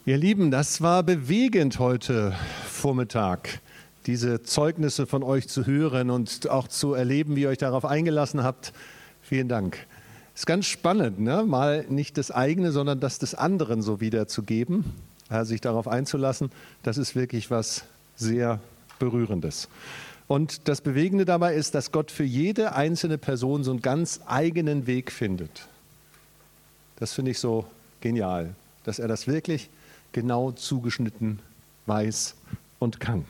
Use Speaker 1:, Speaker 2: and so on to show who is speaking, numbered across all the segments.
Speaker 1: Ihr Lieben, das war bewegend heute Vormittag, diese Zeugnisse von euch zu hören und auch zu erleben, wie ihr euch darauf eingelassen habt. Vielen Dank. Es ist ganz spannend, ne? Mal nicht das eigene, sondern das des anderen so wiederzugeben, sich darauf einzulassen. Das ist wirklich was sehr Berührendes. Und das Bewegende dabei ist, dass Gott für jede einzelne Person so einen ganz eigenen Weg findet. Das finde ich so genial, dass er das wirklich genau zugeschnitten weiß und kann.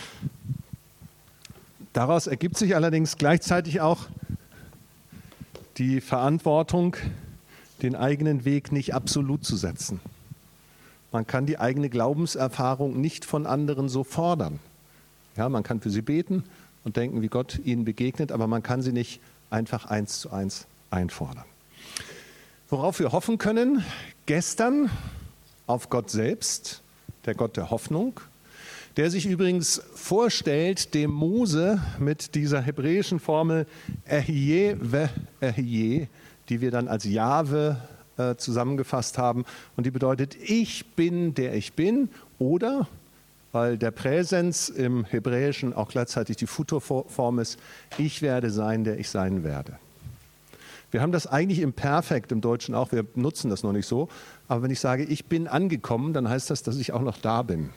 Speaker 1: Daraus ergibt sich allerdings gleichzeitig auch die Verantwortung, den eigenen Weg nicht absolut zu setzen. Man kann die eigene Glaubenserfahrung nicht von anderen so fordern. Ja, man kann für sie beten und denken, wie Gott ihnen begegnet, aber man kann sie nicht einfach 1:1 einfordern. Worauf wir hoffen können, gestern auf Gott selbst, der Gott der Hoffnung, der sich übrigens vorstellt, dem Mose mit dieser hebräischen Formel Ehyeh ve Ehyeh, die wir dann als Jahwe zusammengefasst haben. Und die bedeutet, ich bin, der ich bin, oder, weil der Präsens im Hebräischen auch gleichzeitig die Futurform ist, ich werde sein, der ich sein werde. Wir haben das eigentlich im Perfekt im Deutschen auch, wir nutzen das noch nicht so. Aber wenn ich sage, ich bin angekommen, dann heißt das, dass ich auch noch da bin.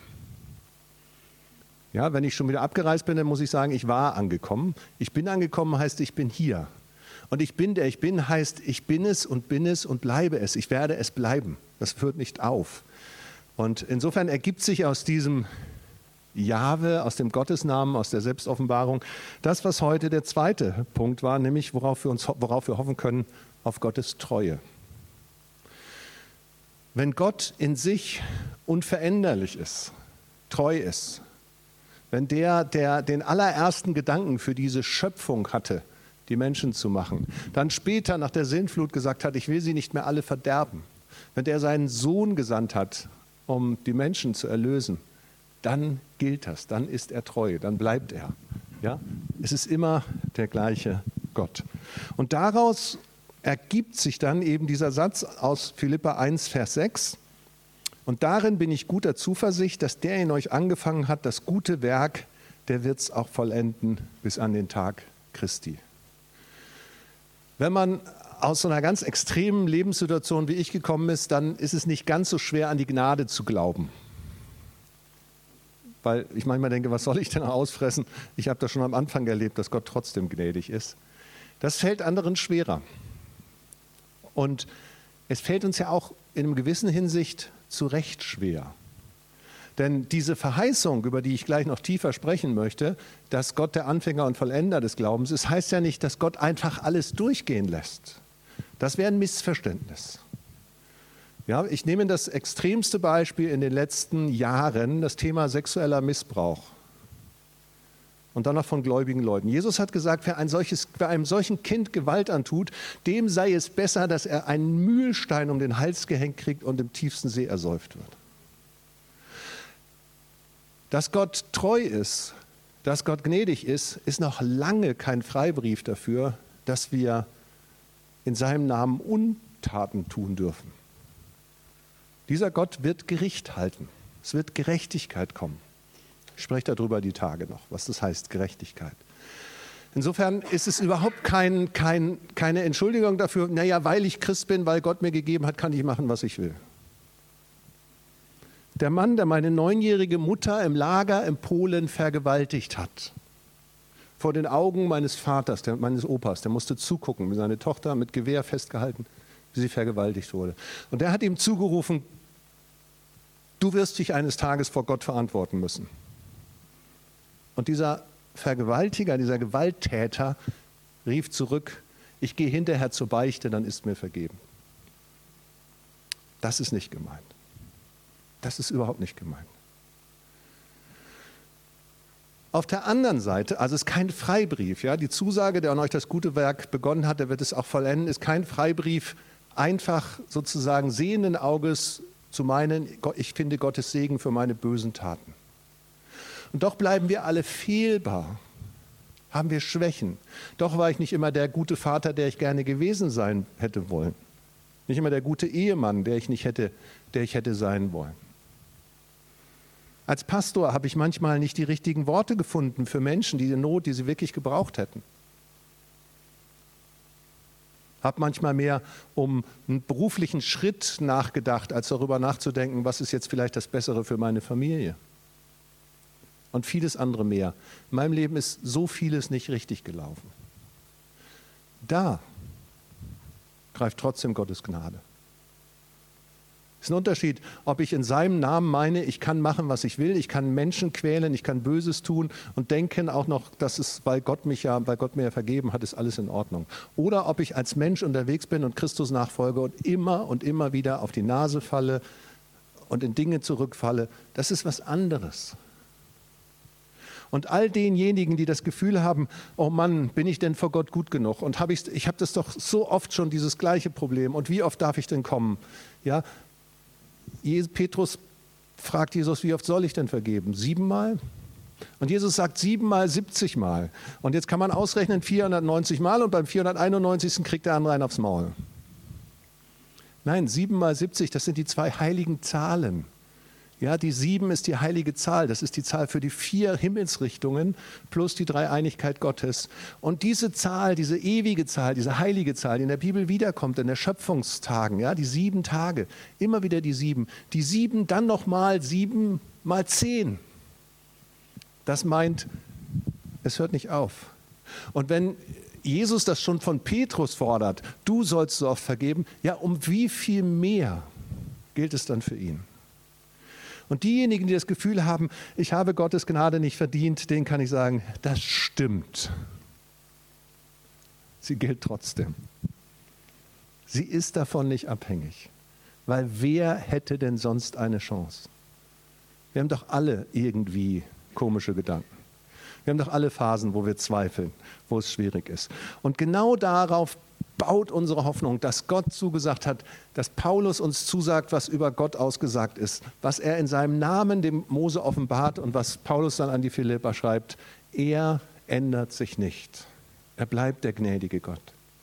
Speaker 1: Ja, wenn ich schon wieder abgereist bin, dann muss ich sagen, ich war angekommen. Ich bin angekommen heißt, ich bin hier. Und ich bin, der ich bin, heißt, ich bin es und bleibe es. Ich werde es bleiben. Das hört nicht auf. Und insofern ergibt sich aus diesem Jahwe, aus dem Gottesnamen, aus der Selbstoffenbarung, das, was heute der zweite Punkt war, nämlich worauf wir hoffen können, auf Gottes Treue. Wenn Gott in sich unveränderlich ist, treu ist, wenn der den allerersten Gedanken für diese Schöpfung hatte, die Menschen zu machen, dann später nach der Sintflut gesagt hat, ich will sie nicht mehr alle verderben, wenn der seinen Sohn gesandt hat, um die Menschen zu erlösen, dann gilt das, dann ist er treu, dann bleibt er. Ja? Es ist immer der gleiche Gott. Und daraus ergibt sich dann eben dieser Satz aus Philipper 1, Vers 6. Und darin bin ich guter Zuversicht, dass der in euch angefangen hat, das gute Werk, der wird es auch vollenden bis an den Tag Christi. Wenn man aus so einer ganz extremen Lebenssituation wie ich gekommen ist, dann ist es nicht ganz so schwer, an die Gnade zu glauben. Weil ich manchmal denke, was soll ich denn ausfressen? Ich habe das schon am Anfang erlebt, dass Gott trotzdem gnädig ist. Das fällt anderen schwerer. Und es fällt uns ja auch in einer gewissen Hinsicht zu Recht schwer. Denn diese Verheißung, über die ich gleich noch tiefer sprechen möchte, dass Gott der Anfänger und Vollender des Glaubens ist, heißt ja nicht, dass Gott einfach alles durchgehen lässt. Das wäre ein Missverständnis. Ja, ich nehme das extremste Beispiel in den letzten Jahren, das Thema sexueller Missbrauch. Und dann noch von gläubigen Leuten. Jesus hat gesagt, wer einem solchen Kind Gewalt antut, dem sei es besser, dass er einen Mühlstein um den Hals gehängt kriegt und im tiefsten See ersäuft wird. Dass Gott treu ist, dass Gott gnädig ist, ist noch lange kein Freibrief dafür, dass wir in seinem Namen Untaten tun dürfen. Dieser Gott wird Gericht halten. Es wird Gerechtigkeit kommen. Ich spreche darüber die Tage noch, was das heißt, Gerechtigkeit. Insofern ist es überhaupt keine Entschuldigung dafür, naja, weil ich Christ bin, weil Gott mir gegeben hat, kann ich machen, was ich will. Der Mann, der meine 9-jährige Mutter im Lager in Polen vergewaltigt hat, vor den Augen meines Vaters, meines Opas, der musste zugucken, wie seine Tochter mit Gewehr festgehalten, wie sie vergewaltigt wurde. Und der hat ihm zugerufen, du wirst dich eines Tages vor Gott verantworten müssen. Und dieser Vergewaltiger, dieser Gewalttäter rief zurück, ich gehe hinterher zur Beichte, dann ist mir vergeben. Das ist nicht gemeint. Das ist überhaupt nicht gemeint. Auf der anderen Seite, also es ist kein Freibrief, ja, die Zusage, der an euch das gute Werk begonnen hat, der wird es auch vollenden, ist kein Freibrief, einfach sozusagen sehenden Auges zu meinen, ich finde Gottes Segen für meine bösen Taten. Und doch bleiben wir alle fehlbar, haben wir Schwächen. Doch war ich nicht immer der gute Vater, der ich gerne gewesen sein hätte wollen. Nicht immer der gute Ehemann, der ich hätte sein wollen. Als Pastor habe ich manchmal nicht die richtigen Worte gefunden für Menschen, die Not, die sie wirklich gebraucht hätten. Habe manchmal mehr um einen beruflichen Schritt nachgedacht, als darüber nachzudenken, was ist jetzt vielleicht das Bessere für meine Familie. Und vieles andere mehr. In meinem Leben ist so vieles nicht richtig gelaufen. Da greift trotzdem Gottes Gnade. Es ist ein Unterschied, ob ich in seinem Namen meine, ich kann machen, was ich will, ich kann Menschen quälen, ich kann Böses tun und denken auch noch, dass es, weil Gott mir ja vergeben hat, ist alles in Ordnung. Oder ob ich als Mensch unterwegs bin und Christus nachfolge und immer wieder auf die Nase falle und in Dinge zurückfalle, das ist was anderes. Und all denjenigen, die das Gefühl haben, oh Mann, bin ich denn vor Gott gut genug? Und ich habe das doch so oft schon, dieses gleiche Problem. Und wie oft darf ich denn kommen? Ja, Petrus fragt Jesus, wie oft soll ich denn vergeben? 7-mal? Und Jesus sagt 7-mal, 70-mal. Und jetzt kann man ausrechnen 490 Mal und beim 491. kriegt der andere einen aufs Maul. Nein, 7-mal 70, das sind die 2 heiligen Zahlen. Ja, die 7 ist die heilige Zahl, das ist die Zahl für die 4 Himmelsrichtungen plus die Dreieinigkeit Gottes. Und diese Zahl, diese ewige Zahl, diese heilige Zahl, die in der Bibel wiederkommt, in der Schöpfungstagen, ja, die 7 Tage, immer wieder die 7. Die 7 dann nochmal 7 mal 10. Das meint, es hört nicht auf. Und wenn Jesus das schon von Petrus fordert, du sollst so oft vergeben, ja, um wie viel mehr gilt es dann für ihn? Und diejenigen, die das Gefühl haben, ich habe Gottes Gnade nicht verdient, denen kann ich sagen, das stimmt. Sie gilt trotzdem. Sie ist davon nicht abhängig. Weil wer hätte denn sonst eine Chance? Wir haben doch alle irgendwie komische Gedanken. Wir haben doch alle Phasen, wo wir zweifeln, wo es schwierig ist. Und genau darauf baut unsere Hoffnung, dass Gott zugesagt hat, dass Paulus uns zusagt, was über Gott ausgesagt ist, was er in seinem Namen dem Mose offenbart und was Paulus dann an die Philipper schreibt. Er ändert sich nicht. Er bleibt der gnädige Gott.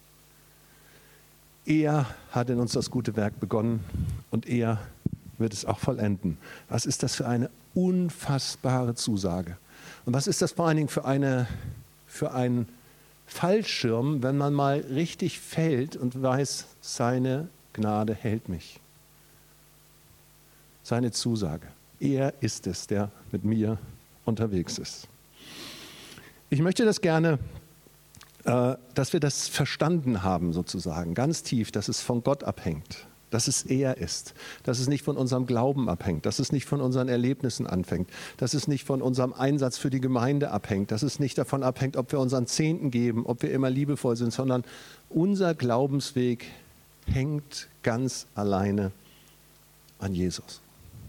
Speaker 1: Er hat in uns das gute Werk begonnen und er wird es auch vollenden. Was ist das für eine unfassbare Zusage? Und was ist das vor allen Dingen für einen Fallschirm, wenn man mal richtig fällt und weiß, seine Gnade hält mich. Seine Zusage. Er ist es, der mit mir unterwegs ist. Ich möchte das gerne, dass wir das verstanden haben sozusagen, ganz tief, dass es von Gott abhängt. Dass es er ist, dass es nicht von unserem Glauben abhängt, dass es nicht von unseren Erlebnissen anfängt, dass es nicht von unserem Einsatz für die Gemeinde abhängt, dass es nicht davon abhängt, ob wir unseren Zehnten geben, ob wir immer liebevoll sind, sondern unser Glaubensweg hängt ganz alleine an Jesus.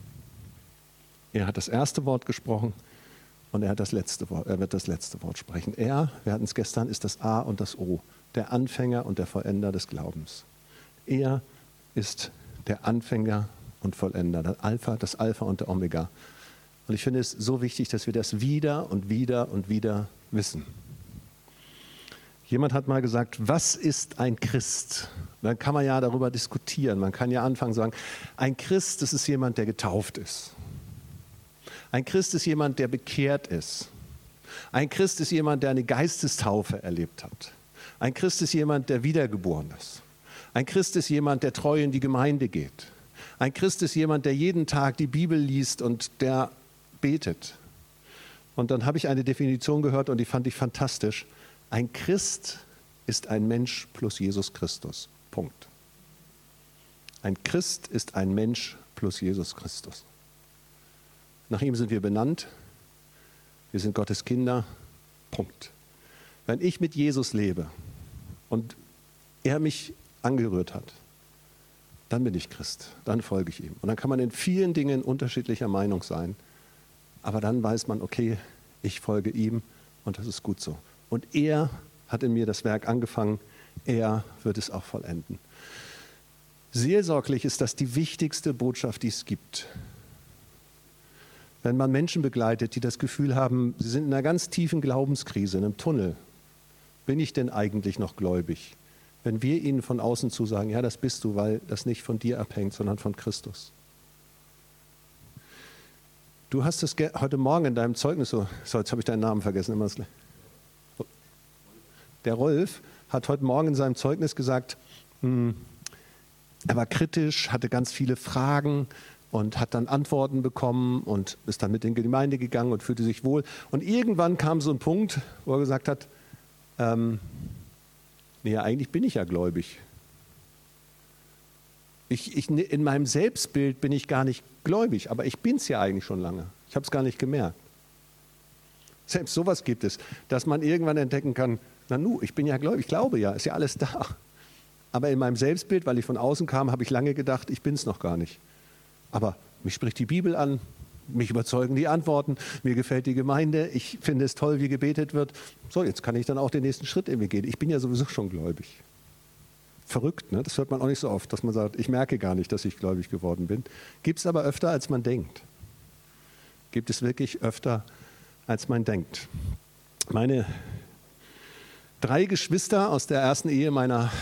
Speaker 1: Er hat das erste Wort gesprochen und er wird das letzte Wort sprechen. Er, wir hatten es gestern, ist das A und das O, der Anfänger und der Vollender des Glaubens. Er ist der Anfänger und Vollender, das Alpha und der Omega. Und ich finde es so wichtig, dass wir das wieder und wieder und wieder wissen. Jemand hat mal gesagt, was ist ein Christ? Dann kann man ja darüber diskutieren. Man kann ja anfangen zu sagen, ein Christ, das ist jemand, der getauft ist. Ein Christ ist jemand, der bekehrt ist. Ein Christ ist jemand, der eine Geistestaufe erlebt hat. Ein Christ ist jemand, der wiedergeboren ist. Ein Christ ist jemand, der treu in die Gemeinde geht. Ein Christ ist jemand, der jeden Tag die Bibel liest und der betet. Und dann habe ich eine Definition gehört und die fand ich fantastisch. Ein Christ ist ein Mensch plus Jesus Christus. Punkt. Ein Christ ist ein Mensch plus Jesus Christus. Nach ihm sind wir benannt. Wir sind Gottes Kinder. Punkt. Wenn ich mit Jesus lebe und er mich angerührt hat, dann bin ich Christ, dann folge ich ihm. Und dann kann man in vielen Dingen unterschiedlicher Meinung sein, aber dann weiß man, okay, ich folge ihm und das ist gut so. Und er hat in mir das Werk angefangen, er wird es auch vollenden. Seelsorglich ist das die wichtigste Botschaft, die es gibt. Wenn man Menschen begleitet, die das Gefühl haben, sie sind in einer ganz tiefen Glaubenskrise, in einem Tunnel, bin ich denn eigentlich noch gläubig? Wenn wir ihnen von außen zusagen, ja, das bist du, weil das nicht von dir abhängt, sondern von Christus. Du hast es heute Morgen in deinem Zeugnis, so jetzt habe ich deinen Namen vergessen, immer das gleiche. Der Rolf hat heute Morgen in seinem Zeugnis gesagt, er war kritisch, hatte ganz viele Fragen und hat dann Antworten bekommen und ist dann mit in die Gemeinde gegangen und fühlte sich wohl. Und irgendwann kam so ein Punkt, wo er gesagt hat, nee, eigentlich bin ich ja gläubig. In meinem Selbstbild bin ich gar nicht gläubig, aber ich bin es ja eigentlich schon lange. Ich habe es gar nicht gemerkt. Selbst sowas gibt es, dass man irgendwann entdecken kann, ich bin ja gläubig, ich glaube ja, ist ja alles da. Aber in meinem Selbstbild, weil ich von außen kam, habe ich lange gedacht, ich bin es noch gar nicht. Aber mich spricht die Bibel an, mich überzeugen die Antworten, mir gefällt die Gemeinde, ich finde es toll, wie gebetet wird. So, jetzt kann ich dann auch den nächsten Schritt irgendwie gehen. Ich bin ja sowieso schon gläubig. Verrückt, ne? Das hört man auch nicht so oft, dass man sagt, ich merke gar nicht, dass ich gläubig geworden bin. Gibt es aber öfter, als man denkt. Gibt es wirklich öfter, als man denkt. Meine 3 Geschwister aus der ersten Ehe meiner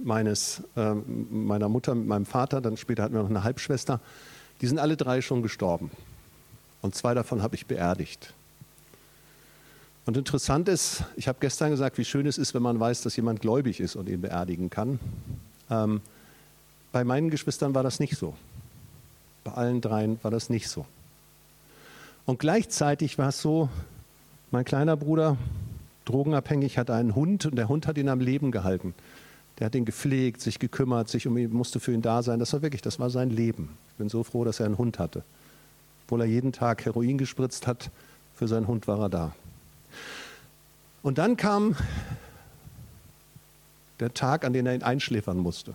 Speaker 1: Mutter mit meinem Vater, dann später hatten wir noch eine Halbschwester, die sind alle 3 schon gestorben. Und 2 davon habe ich beerdigt. Und interessant ist, ich habe gestern gesagt, wie schön es ist, wenn man weiß, dass jemand gläubig ist und ihn beerdigen kann. Bei meinen Geschwistern war das nicht so. Bei allen 3 war das nicht so. Und gleichzeitig war es so, mein kleiner Bruder, drogenabhängig, hatte einen Hund und der Hund hat ihn am Leben gehalten. Der hat ihn gepflegt, sich gekümmert, sich um ihn, musste für ihn da sein. Das war sein Leben. Ich bin so froh, dass er einen Hund hatte. Obwohl er jeden Tag Heroin gespritzt hat, für seinen Hund war er da. Und dann kam der Tag, an den er ihn einschläfern musste.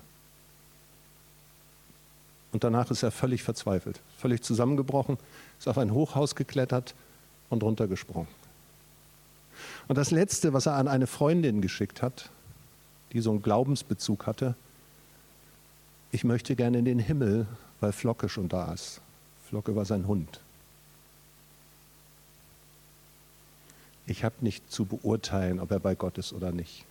Speaker 1: Und danach ist er völlig verzweifelt, völlig zusammengebrochen, ist auf ein Hochhaus geklettert und runtergesprungen. Und das Letzte, was er an eine Freundin geschickt hat, die so einen Glaubensbezug hatte, ich möchte gerne in den Himmel, weil Flocke schon da ist. Flocke war sein Hund. Ich habe nicht zu beurteilen, ob er bei Gott ist oder nicht.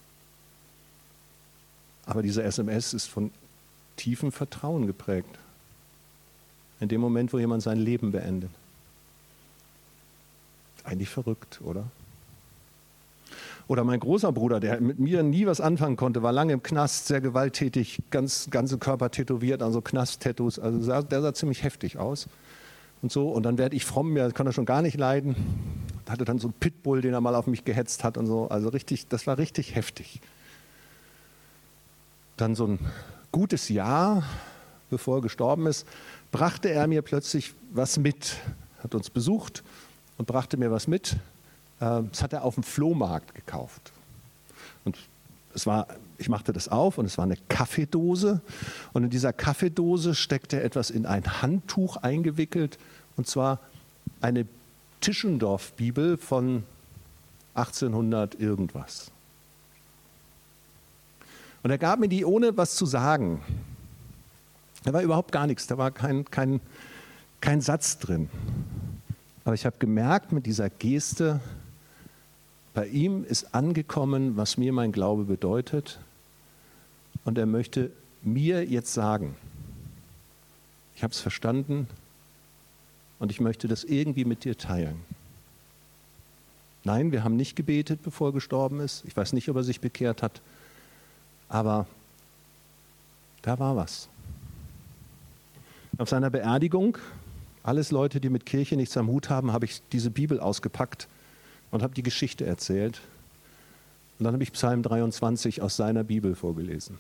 Speaker 1: Aber diese SMS ist von tiefem Vertrauen geprägt. In dem Moment, wo jemand sein Leben beendet. Eigentlich verrückt, oder? Oder mein großer Bruder, der mit mir nie was anfangen konnte, war lange im Knast, sehr gewalttätig, ganze Körper tätowiert, also Knast-Tattoos. Also der sah ziemlich heftig aus. Und so. Und dann werde ich fromm, das kann er schon gar nicht leiden. Hatte dann so einen Pitbull, den er mal auf mich gehetzt hat und so. Also richtig, das war richtig heftig. Dann so ein gutes Jahr, bevor er gestorben ist, brachte er mir plötzlich was mit. Hat uns besucht und brachte mir was mit. Das hat er auf dem Flohmarkt gekauft. Und ich machte das auf und es war eine Kaffeedose. Und in dieser Kaffeedose steckte er etwas in ein Handtuch eingewickelt. Und zwar eine Tischendorf-Bibel von 1800 irgendwas. Und er gab mir die, ohne was zu sagen. Da war überhaupt gar nichts, da war kein Satz drin. Aber ich habe gemerkt mit dieser Geste, bei ihm ist angekommen, was mir mein Glaube bedeutet. Und er möchte mir jetzt sagen, ich habe es verstanden und ich möchte das irgendwie mit dir teilen. Nein, wir haben nicht gebetet, bevor er gestorben ist. Ich weiß nicht, ob er sich bekehrt hat. Aber da war was. Auf seiner Beerdigung, alles Leute, die mit Kirche nichts am Hut haben, habe ich diese Bibel ausgepackt und habe die Geschichte erzählt. Und dann habe ich Psalm 23 aus seiner Bibel vorgelesen.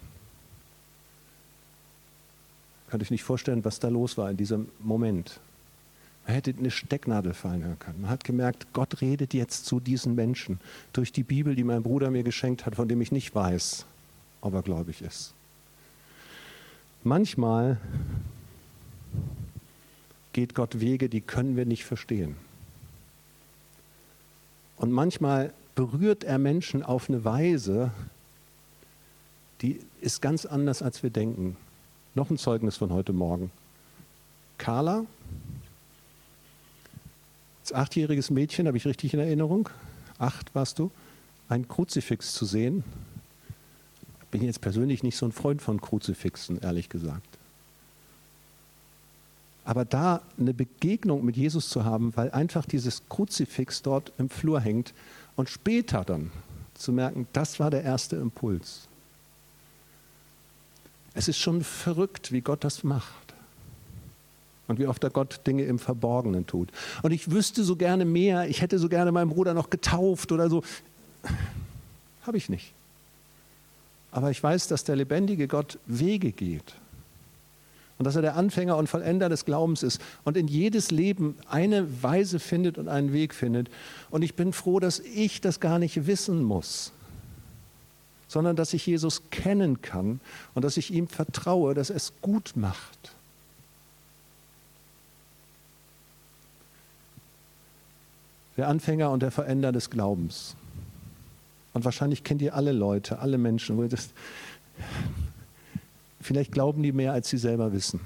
Speaker 1: Könnt ihr euch nicht vorstellen, was da los war in diesem Moment. Man hätte eine Stecknadel fallen hören können. Man hat gemerkt, Gott redet jetzt zu diesen Menschen durch die Bibel, die mein Bruder mir geschenkt hat, von dem ich nicht weiß, ob er gläubig ist. Manchmal geht Gott Wege, die können wir nicht verstehen. Und manchmal berührt er Menschen auf eine Weise, die ist ganz anders, als wir denken. Noch ein Zeugnis von heute Morgen. Carla, als 8-jähriges Mädchen, habe ich richtig in Erinnerung, 8 warst du, ein Kruzifix zu sehen. Bin jetzt persönlich nicht so ein Freund von Kruzifixen, ehrlich gesagt. Aber da eine Begegnung mit Jesus zu haben, weil einfach dieses Kruzifix dort im Flur hängt und später dann zu merken, das war der erste Impuls. Es ist schon verrückt, wie Gott das macht. Und wie oft der Gott Dinge im Verborgenen tut. Und ich wüsste so gerne mehr, ich hätte so gerne meinen Bruder noch getauft oder so. Habe ich nicht. Aber ich weiß, dass der lebendige Gott Wege geht. Und dass er der Anfänger und Vollender des Glaubens ist und in jedes Leben eine Weise findet und einen Weg findet. Und ich bin froh, dass ich das gar nicht wissen muss, sondern dass ich Jesus kennen kann und dass ich ihm vertraue, dass er es gut macht. Der Anfänger und der Vollender des Glaubens. Und wahrscheinlich kennt ihr alle Leute, alle Menschen, wo ihr das, vielleicht glauben die mehr, als sie selber wissen.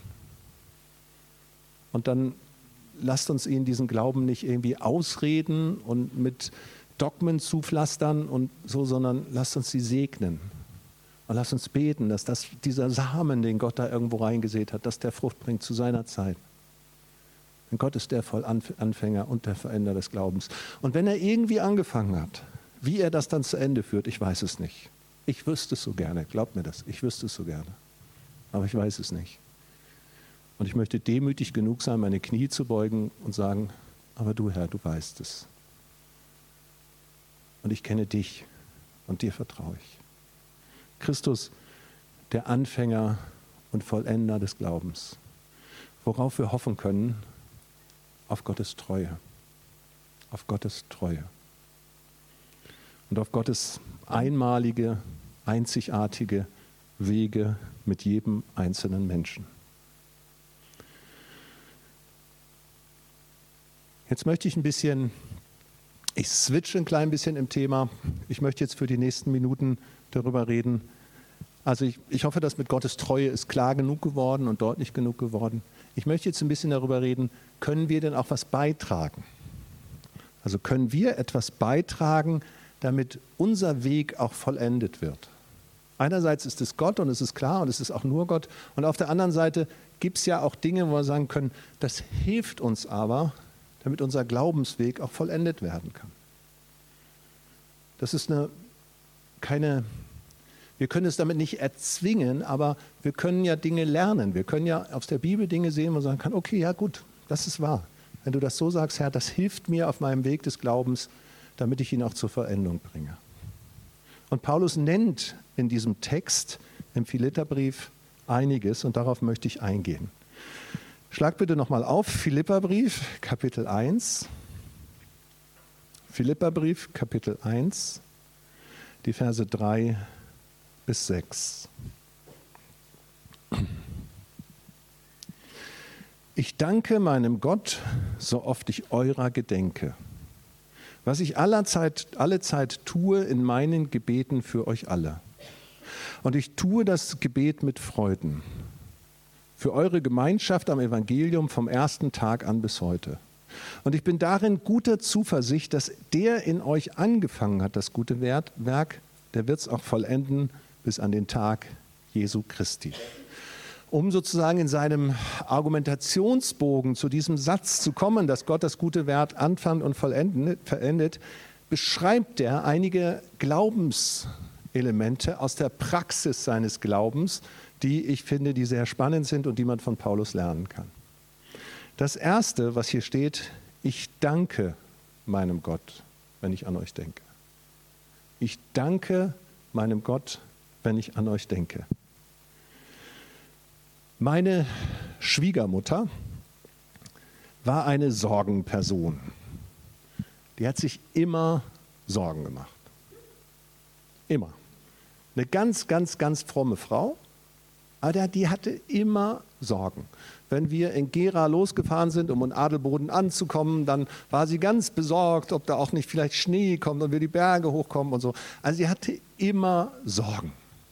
Speaker 1: Und dann lasst uns ihnen diesen Glauben nicht irgendwie ausreden und mit Dogmen zupflastern und so, sondern lasst uns sie segnen. Und lasst uns beten, dass dieser Samen, den Gott da irgendwo reingesät hat, dass der Frucht bringt zu seiner Zeit. Denn Gott ist der Vollanfänger und der Vollender des Glaubens. Und wenn er irgendwie angefangen hat, wie er das dann zu Ende führt, ich weiß es nicht. Ich wüsste es so gerne, glaubt mir das, ich wüsste es so gerne. Aber ich weiß es nicht. Und ich möchte demütig genug sein, meine Knie zu beugen und sagen, aber du Herr, du weißt es. Und ich kenne dich und dir vertraue ich. Christus, der Anfänger und Vollender des Glaubens. Worauf wir hoffen können, auf Gottes Treue. Auf Gottes Treue. Und auf Gottes einmalige, einzigartige Wege mit jedem einzelnen Menschen. Jetzt möchte ich ich switche ein klein bisschen im Thema. Ich möchte jetzt für die nächsten Minuten darüber reden. Also ich hoffe, dass mit Gottes Treue ist klar genug geworden und deutlich genug geworden. Ich möchte jetzt ein bisschen darüber reden, können wir denn auch was beitragen? Also können wir etwas beitragen, damit unser Weg auch vollendet wird? Einerseits ist es Gott und es ist klar und es ist auch nur Gott. Und auf der anderen Seite gibt es ja auch Dinge, wo wir sagen können, das hilft uns aber, damit unser Glaubensweg auch vollendet werden kann. Das ist wir können es damit nicht erzwingen, aber wir können ja Dinge lernen. Wir können ja aus der Bibel Dinge sehen, wo man sagen kann, okay, ja gut, das ist wahr. Wenn du das so sagst, Herr, das hilft mir auf meinem Weg des Glaubens, damit ich ihn auch zur Vollendung bringe. Und Paulus nennt in diesem Text, im Philipperbrief, einiges und darauf möchte ich eingehen. Schlag bitte nochmal auf, Philipperbrief, Kapitel 1. Philipperbrief, Kapitel 1, die Verse 3 bis 6. Ich danke meinem Gott, so oft ich eurer gedenke, was ich alle Zeit tue in meinen Gebeten für euch alle. Und ich tue das Gebet mit Freuden für eure Gemeinschaft am Evangelium vom ersten Tag an bis heute. Und ich bin darin guter Zuversicht, dass der in euch angefangen hat, das gute Werk, der wird es auch vollenden bis an den Tag Jesu Christi. Um sozusagen in seinem Argumentationsbogen zu diesem Satz zu kommen, dass Gott das gute Werk anfängt und vollendet, beschreibt er einige Glaubenselemente aus der Praxis seines Glaubens, die ich finde, die sehr spannend sind und die man von Paulus lernen kann. Das Erste, was hier steht, ich danke meinem Gott, wenn ich an euch denke. Ich danke meinem Gott, wenn ich an euch denke. Meine Schwiegermutter war eine Sorgenperson. Die hat sich immer Sorgen gemacht. Immer. Eine ganz, ganz, ganz fromme Frau, aber die hatte immer Sorgen. Wenn wir in Gera losgefahren sind, um in Adelboden anzukommen, dann war sie ganz besorgt, ob da auch nicht vielleicht Schnee kommt und wir die Berge hochkommen und so. Also sie hatte immer Sorgen.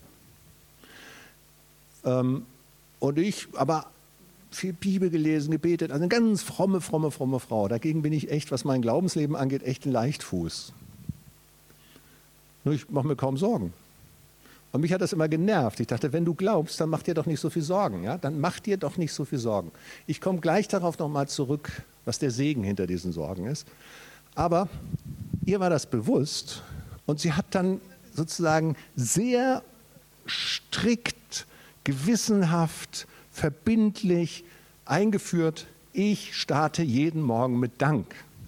Speaker 1: Und ich aber viel Bibel gelesen, gebetet, also eine ganz fromme Frau. Dagegen bin ich echt, was mein Glaubensleben angeht, echt ein Leichtfuß. Nur ich mache mir kaum Sorgen. Und mich hat das immer genervt. Ich dachte, wenn du glaubst, dann mach dir doch nicht so viel Sorgen. Ja? Dann mach dir doch nicht so viel Sorgen. Ich komme gleich darauf nochmal zurück, was der Segen hinter diesen Sorgen ist. Aber ihr war das bewusst und sie hat dann sozusagen sehr strikt, gewissenhaft, verbindlich eingeführt, ich starte jeden Morgen mit Dank.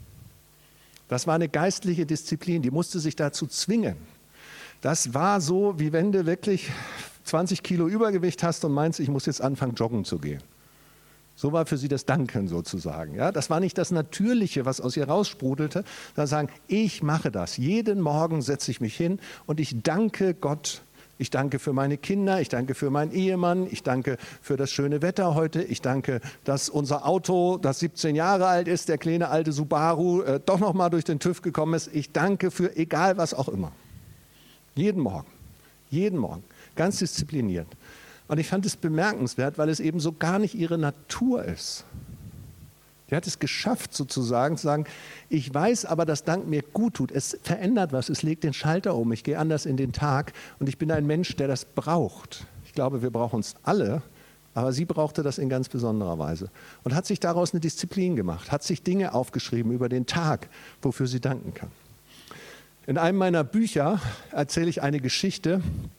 Speaker 1: Das war eine geistliche Disziplin, die musste sich dazu zwingen. Das war so, wie wenn du wirklich 20 Kilo Übergewicht hast und meinst, ich muss jetzt anfangen, joggen zu gehen. So war für sie das Danken sozusagen. Ja? Das war nicht das Natürliche, was aus ihr raussprudelte, sondern sagen, ich mache das. Jeden Morgen setze ich mich hin und ich danke Gott. Ich danke für meine Kinder, ich danke für meinen Ehemann, ich danke für das schöne Wetter heute, ich danke, dass unser Auto, das 17 Jahre alt ist, der kleine alte Subaru, doch noch mal durch den TÜV gekommen ist. Ich danke für egal was auch immer. Jeden Morgen, ganz diszipliniert. Und ich fand es bemerkenswert, weil es eben so gar nicht ihre Natur ist. Die hat es geschafft sozusagen zu sagen, ich weiß aber, dass Dank mir gut tut. Es verändert was, es legt den Schalter um. Ich gehe anders in den Tag und ich bin ein Mensch, der das braucht. Ich glaube, wir brauchen es alle, aber sie brauchte das in ganz besonderer Weise. Und hat sich daraus eine Disziplin gemacht, hat sich Dinge aufgeschrieben über den Tag, wofür sie danken kann. In einem meiner Bücher erzähle ich eine Geschichte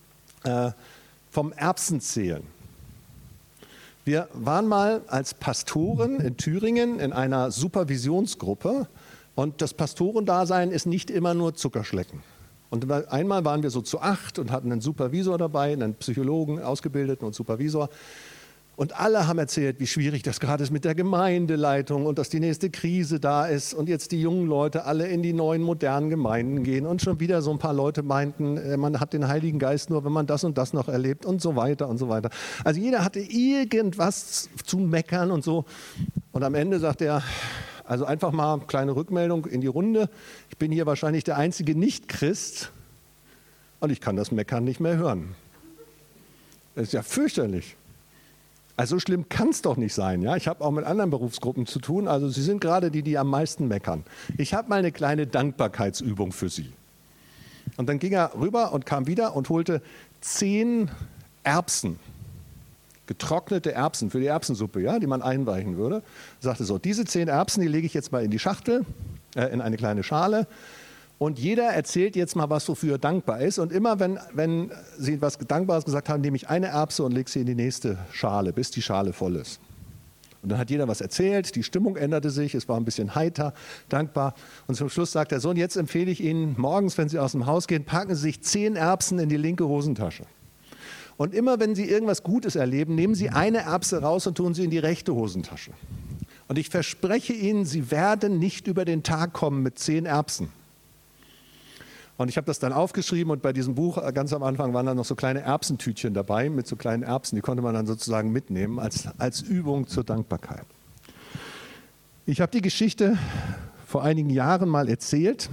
Speaker 1: vom Erbsenzählen. Wir waren mal als Pastoren in Thüringen in einer Supervisionsgruppe und das Pastorendasein ist nicht immer nur Zuckerschlecken. Und einmal waren wir so zu 8 und hatten einen Supervisor dabei, einen Psychologen, Ausgebildeten und Supervisor. Und alle haben erzählt, wie schwierig das gerade ist mit der Gemeindeleitung und dass die nächste Krise da ist und jetzt die jungen Leute alle in die neuen modernen Gemeinden gehen. Und schon wieder so ein paar Leute meinten, man hat den Heiligen Geist nur, wenn man das und das noch erlebt und so weiter und so weiter. Also jeder hatte irgendwas zu meckern und so. Und am Ende sagt er, also einfach mal eine kleine Rückmeldung in die Runde. Ich bin hier wahrscheinlich der einzige Nicht-Christ und ich kann das Meckern nicht mehr hören. Das ist ja fürchterlich. Also so schlimm kann es doch nicht sein. Ja? Ich habe auch mit anderen Berufsgruppen zu tun. Also Sie sind gerade die, die am meisten meckern. Ich habe mal eine kleine Dankbarkeitsübung für Sie. Und dann ging er rüber und kam wieder und holte 10 Erbsen, getrocknete Erbsen für die Erbsensuppe, ja, die man einweichen würde. Er sagte so, diese 10 Erbsen, die lege ich jetzt mal in die Schachtel, in eine kleine Schale. Und jeder erzählt jetzt mal, was wofür er dankbar ist. Und immer, wenn Sie was Dankbares gesagt haben, nehme ich eine Erbse und lege sie in die nächste Schale, bis die Schale voll ist. Und dann hat jeder was erzählt, die Stimmung änderte sich, es war ein bisschen heiter, dankbar. Und zum Schluss sagt der Sohn, jetzt empfehle ich Ihnen, morgens, wenn Sie aus dem Haus gehen, packen Sie sich 10 Erbsen in die linke Hosentasche. Und immer, wenn Sie irgendwas Gutes erleben, nehmen Sie eine Erbse raus und tun sie in die rechte Hosentasche. Und ich verspreche Ihnen, Sie werden nicht über den Tag kommen mit 10 Erbsen. Und ich habe das dann aufgeschrieben und bei diesem Buch ganz am Anfang waren dann noch so kleine Erbsentütchen dabei mit so kleinen Erbsen, die konnte man dann sozusagen mitnehmen als Übung zur Dankbarkeit. Ich habe die Geschichte vor einigen Jahren mal erzählt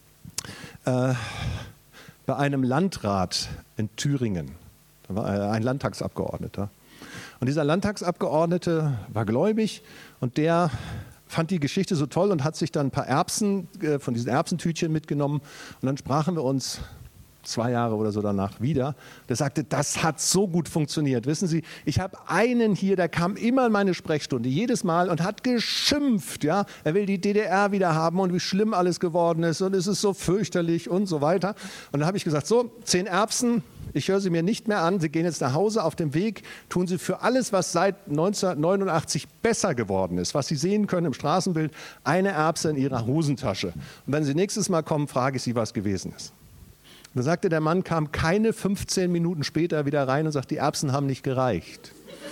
Speaker 1: bei einem Landrat in Thüringen. Da war ein Landtagsabgeordneter. Und dieser Landtagsabgeordnete war gläubig und der fand die Geschichte so toll und hat sich dann ein paar Erbsen von diesen Erbsentütchen mitgenommen. Und dann sprachen wir uns 2 Jahre oder so danach wieder. Der sagte, das hat so gut funktioniert. Wissen Sie, ich habe einen hier, der kam immer in meine Sprechstunde, jedes Mal und hat geschimpft. Ja? Er will die DDR wieder haben und wie schlimm alles geworden ist und es ist so fürchterlich und so weiter. Und dann habe ich gesagt, so, 10 Erbsen, ich höre sie mir nicht mehr an. Sie gehen jetzt nach Hause. Auf dem Weg tun Sie für alles, was seit 1989 besser geworden ist, was Sie sehen können im Straßenbild, eine Erbse in Ihrer Hosentasche. Und wenn Sie nächstes Mal kommen, frage ich Sie, was gewesen ist. Und dann sagte der Mann, kam keine 15 Minuten später wieder rein und sagt, die Erbsen haben nicht gereicht.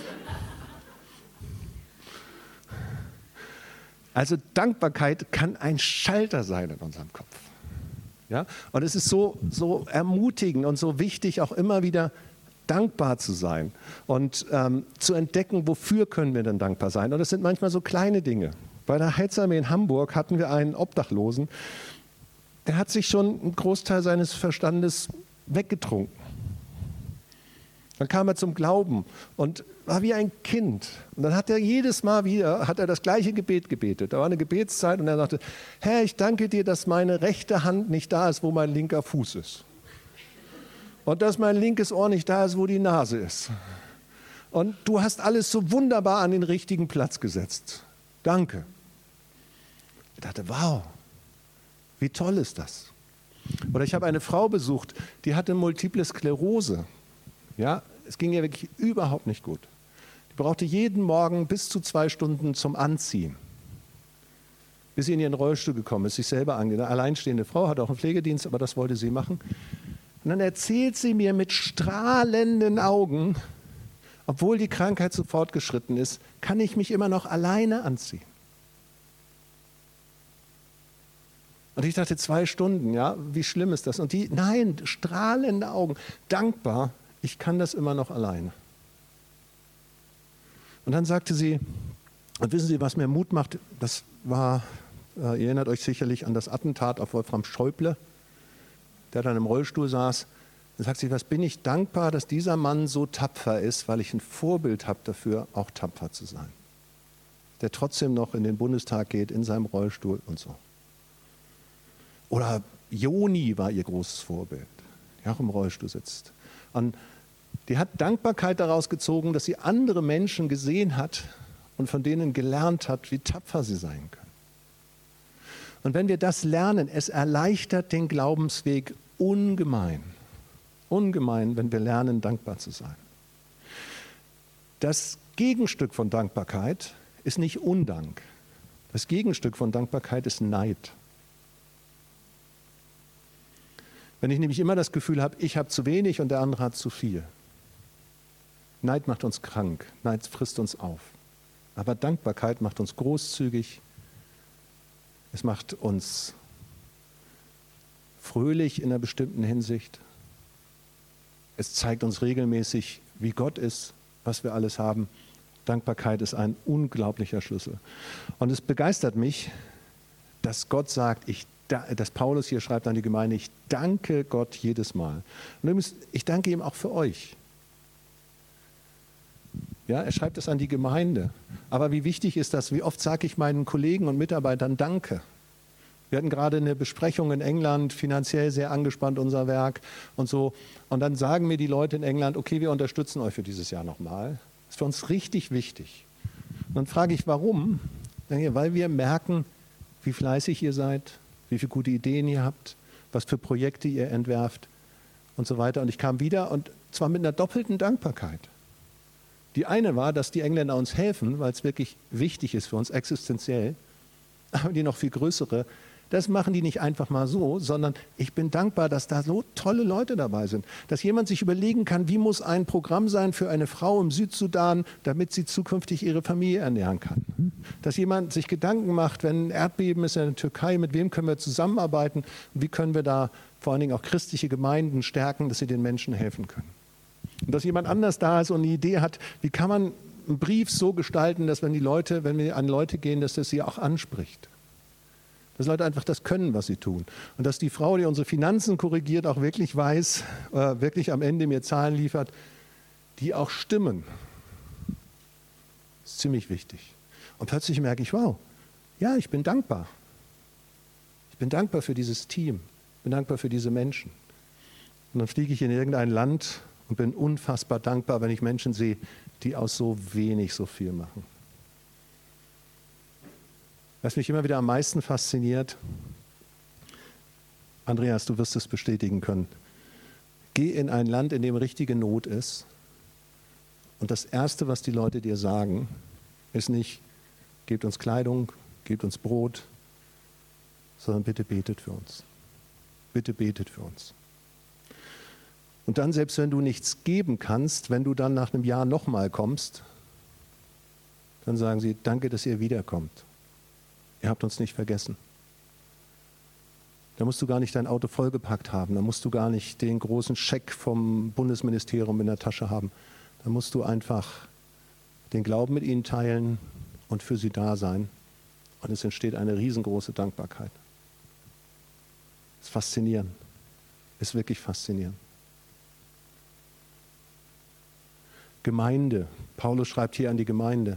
Speaker 1: Also Dankbarkeit kann ein Schalter sein in unserem Kopf. Ja? Und es ist so ermutigend und so wichtig, auch immer wieder dankbar zu sein und zu entdecken, wofür können wir denn dankbar sein. Und das sind manchmal so kleine Dinge. Bei der Heilsarmee in Hamburg hatten wir einen Obdachlosen, der hat sich schon einen Großteil seines Verstandes weggetrunken. Dann kam er zum Glauben und war wie ein Kind. Und dann hat er jedes Mal wieder das gleiche Gebet gebetet. Da war eine Gebetszeit und er sagte, Herr, ich danke dir, dass meine rechte Hand nicht da ist, wo mein linker Fuß ist. Und dass mein linkes Ohr nicht da ist, wo die Nase ist. Und du hast alles so wunderbar an den richtigen Platz gesetzt. Danke. Ich dachte, wow, wie toll ist das? Oder ich habe eine Frau besucht, die hatte Multiple Sklerose. Ja, es ging ihr wirklich überhaupt nicht gut. Die brauchte jeden Morgen bis zu 2 Stunden zum Anziehen, bis sie in ihren Rollstuhl gekommen ist, sich selber angeht. Eine alleinstehende Frau, hat auch einen Pflegedienst, aber das wollte sie machen. Und dann erzählt sie mir mit strahlenden Augen, obwohl die Krankheit so fortgeschritten ist, kann ich mich immer noch alleine anziehen. Und ich dachte, 2 Stunden, ja, wie schlimm ist das? Und die, nein, strahlende Augen, dankbar, ich kann das immer noch alleine. Und dann sagte sie, und wissen Sie, was mir Mut macht, das war, ihr erinnert euch sicherlich an das Attentat auf Wolfram Schäuble, der dann im Rollstuhl saß. Dann sagt sie, was bin ich dankbar, dass dieser Mann so tapfer ist, weil ich ein Vorbild habe dafür, auch tapfer zu sein. Der trotzdem noch in den Bundestag geht, in seinem Rollstuhl und so. Oder Joni war ihr großes Vorbild, die auch im Rollstuhl sitzt. Und die hat Dankbarkeit daraus gezogen, dass sie andere Menschen gesehen hat und von denen gelernt hat, wie tapfer sie sein können. Und wenn wir das lernen, es erleichtert den Glaubensweg ungemein. Ungemein, wenn wir lernen, dankbar zu sein. Das Gegenstück von Dankbarkeit ist nicht Undank. Das Gegenstück von Dankbarkeit ist Neid. Wenn ich nämlich immer das Gefühl habe, ich habe zu wenig und der andere hat zu viel. Neid macht uns krank, Neid frisst uns auf. Aber Dankbarkeit macht uns großzügig, es macht uns fröhlich in einer bestimmten Hinsicht. Es zeigt uns regelmäßig, wie Gott ist, was wir alles haben. Dankbarkeit ist ein unglaublicher Schlüssel. Und es begeistert mich, dass Gott sagt, dass Paulus hier schreibt an die Gemeinde, ich danke Gott jedes Mal. Und übrigens, ich danke ihm auch für euch. Ja, er schreibt es an die Gemeinde. Aber wie wichtig ist das? Wie oft sage ich meinen Kollegen und Mitarbeitern Danke? Wir hatten gerade eine Besprechung in England, finanziell sehr angespannt unser Werk und so. Und dann sagen mir die Leute in England, okay, wir unterstützen euch für dieses Jahr nochmal. Das ist für uns richtig wichtig. Und dann frage ich, warum? Weil wir merken, wie fleißig ihr seid, wie viele gute Ideen ihr habt, was für Projekte ihr entwerft und so weiter. Und ich kam wieder und zwar mit einer doppelten Dankbarkeit. Die eine war, dass die Engländer uns helfen, weil es wirklich wichtig ist für uns, existenziell. Aber die noch viel größere, das machen die nicht einfach mal so, sondern ich bin dankbar, dass da so tolle Leute dabei sind. Dass jemand sich überlegen kann, wie muss ein Programm sein für eine Frau im Südsudan, damit sie zukünftig ihre Familie ernähren kann. Dass jemand sich Gedanken macht, wenn ein Erdbeben ist in der Türkei, mit wem können wir zusammenarbeiten und wie können wir da vor allen Dingen auch christliche Gemeinden stärken, dass sie den Menschen helfen können. Und dass jemand anders da ist und eine Idee hat, wie kann man einen Brief so gestalten, dass wenn wir an Leute gehen, dass das sie auch anspricht. Dass Leute einfach das können, was sie tun. Und dass die Frau, die unsere Finanzen korrigiert, auch wirklich weiß, wirklich am Ende mir Zahlen liefert, die auch stimmen. Das ist ziemlich wichtig. Und plötzlich merke ich, wow, ja, ich bin dankbar. Ich bin dankbar für dieses Team. Ich bin dankbar für diese Menschen. Und dann fliege ich in irgendein Land und bin unfassbar dankbar, wenn ich Menschen sehe, die aus so wenig so viel machen. Was mich immer wieder am meisten fasziniert, Andreas, du wirst es bestätigen können, geh in ein Land, in dem richtige Not ist und das Erste, was die Leute dir sagen, ist nicht, gebt uns Kleidung, gebt uns Brot, sondern bitte betet für uns. Bitte betet für uns. Und dann, selbst wenn du nichts geben kannst, wenn du dann nach einem Jahr nochmal kommst, dann sagen sie, danke, dass ihr wiederkommt. Ihr habt uns nicht vergessen. Da musst du gar nicht dein Auto vollgepackt haben. Da musst du gar nicht den großen Scheck vom Bundesministerium in der Tasche haben. Da musst du einfach den Glauben mit ihnen teilen und für sie da sein. Und es entsteht eine riesengroße Dankbarkeit. Das ist faszinierend. Ist wirklich faszinierend. Gemeinde. Paulus schreibt hier an die Gemeinde.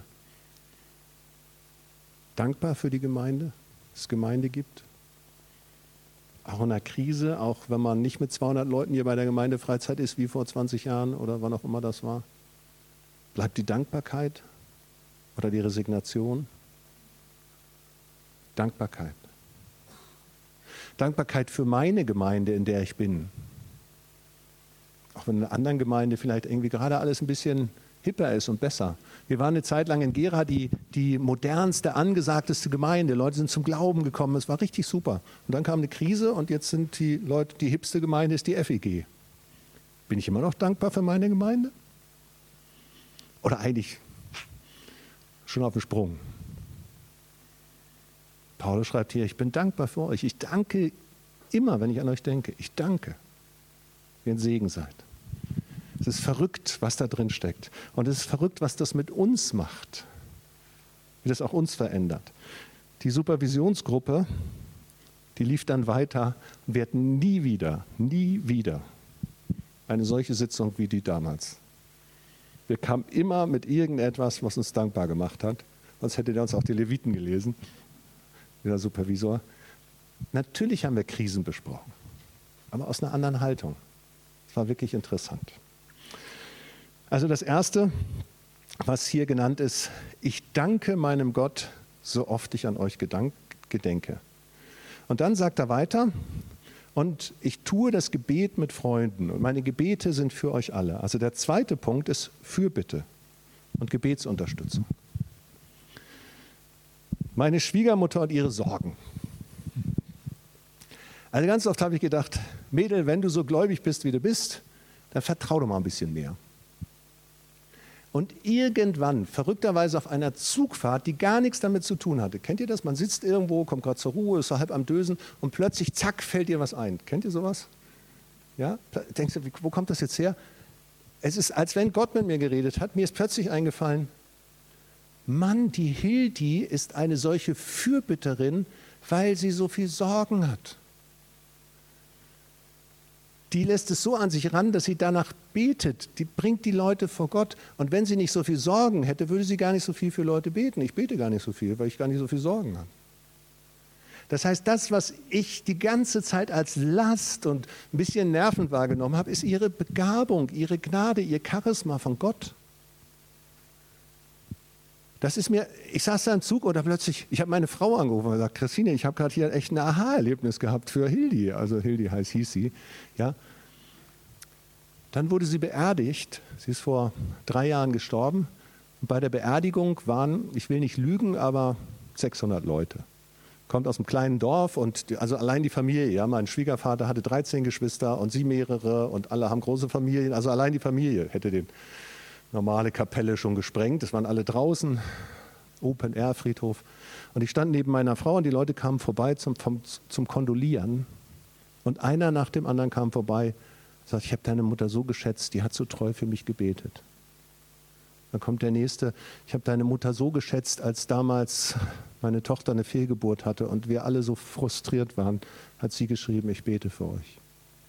Speaker 1: Dankbar für die Gemeinde, dass es Gemeinde gibt. Auch in einer Krise, auch wenn man nicht mit 200 Leuten hier bei der Gemeindefreizeit ist, wie vor 20 Jahren oder wann auch immer das war. Bleibt die Dankbarkeit oder die Resignation? Dankbarkeit. Dankbarkeit für meine Gemeinde, in der ich bin. Auch wenn in einer anderen Gemeinde vielleicht irgendwie gerade alles ein bisschen hipper ist und besser. Wir waren eine Zeit lang in Gera die modernste, angesagteste Gemeinde. Leute sind zum Glauben gekommen, es war richtig super. Und dann kam eine Krise und jetzt sind die Leute, die hipste Gemeinde ist die FEG. Bin ich immer noch dankbar für meine Gemeinde? Oder eigentlich schon auf dem Sprung? Paulus schreibt hier, ich bin dankbar für euch. Ich danke immer, wenn ich an euch denke. Ich danke, wie ein Segen seid. Es ist verrückt, was da drin steckt. Und es ist verrückt, was das mit uns macht. Wie das auch uns verändert. Die Supervisionsgruppe, die lief dann weiter und wir hatten nie wieder eine solche Sitzung wie die damals. Wir kamen immer mit irgendetwas, was uns dankbar gemacht hat. Sonst hättet ihr uns auch die Leviten gelesen, der Supervisor. Natürlich haben wir Krisen besprochen, aber aus einer anderen Haltung. Es war wirklich interessant. Also das Erste, was hier genannt ist, ich danke meinem Gott, so oft ich an euch gedenke. Und dann sagt er weiter, und ich tue das Gebet mit Freunden und meine Gebete sind für euch alle. Also der zweite Punkt ist Fürbitte und Gebetsunterstützung. Meine Schwiegermutter und ihre Sorgen. Also ganz oft habe ich gedacht, Mädel, wenn du so gläubig bist, wie du bist, dann vertrau doch mal ein bisschen mehr. Und irgendwann, verrückterweise auf einer Zugfahrt, die gar nichts damit zu tun hatte. Kennt ihr das? Man sitzt irgendwo, kommt gerade zur Ruhe, ist so halb am Dösen und plötzlich, zack, fällt dir was ein. Kennt ihr sowas? Ja? Denkst du, wo kommt das jetzt her? Es ist, als wenn Gott mit mir geredet hat. Mir ist plötzlich eingefallen, Mann, die Hildi ist eine solche Fürbitterin, weil sie so viel Sorgen hat. Die lässt es so an sich ran, dass sie danach betet. Die bringt die Leute vor Gott. Und wenn sie nicht so viel Sorgen hätte, würde sie gar nicht so viel für Leute beten. Ich bete gar nicht so viel, weil ich gar nicht so viel Sorgen habe. Das heißt, das, was ich die ganze Zeit als Last und ein bisschen nervend wahrgenommen habe, ist ihre Begabung, ihre Gnade, ihr Charisma von Gott. Das ist mir, ich saß da im Zug und da plötzlich, ich habe meine Frau angerufen und gesagt, Christine, ich habe gerade hier echt ein Aha-Erlebnis gehabt für Hildi. Also Hildi hieß sie. Ja. Dann wurde sie beerdigt. Sie ist vor 3 Jahren gestorben. Und bei der Beerdigung waren, ich will nicht lügen, aber 600 Leute. Kommt aus einem kleinen Dorf und also allein die Familie. Ja, mein Schwiegervater hatte 13 Geschwister und sie mehrere und alle haben große Familien. Also allein die Familie hätte den normale Kapelle schon gesprengt. Es waren alle draußen, Open-Air-Friedhof. Und ich stand neben meiner Frau und die Leute kamen vorbei zum Kondolieren. Und einer nach dem anderen kam vorbei und sagt, ich habe deine Mutter so geschätzt, die hat so treu für mich gebetet. Dann kommt der Nächste, ich habe deine Mutter so geschätzt, als damals meine Tochter eine Fehlgeburt hatte und wir alle so frustriert waren, hat sie geschrieben, ich bete für euch.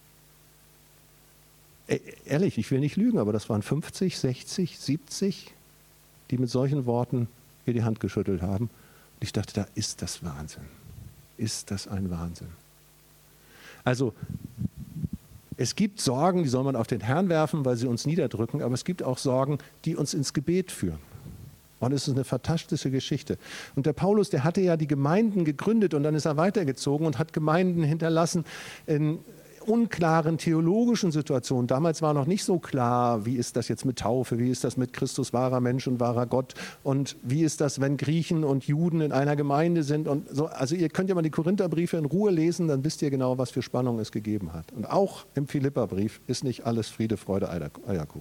Speaker 1: Ehrlich, ich will nicht lügen, aber das waren 50, 60, 70, die mit solchen Worten mir die Hand geschüttelt haben. Und ich dachte, da ist das Wahnsinn. Ist das ein Wahnsinn. Also, es gibt Sorgen, die soll man auf den Herrn werfen, weil sie uns niederdrücken, aber es gibt auch Sorgen, die uns ins Gebet führen. Und es ist eine fantastische Geschichte. Und der Paulus, der hatte ja die Gemeinden gegründet und dann ist er weitergezogen und hat Gemeinden hinterlassen in unklaren theologischen Situationen. Damals war noch nicht so klar, wie ist das jetzt mit Taufe, wie ist das mit Christus wahrer Mensch und wahrer Gott und wie ist das, wenn Griechen und Juden in einer Gemeinde sind und so. Also ihr könnt ja mal die Korintherbriefe in Ruhe lesen, dann wisst ihr genau, was für Spannung es gegeben hat. Und auch im Philipperbrief ist nicht alles Friede, Freude, Eierkuchen.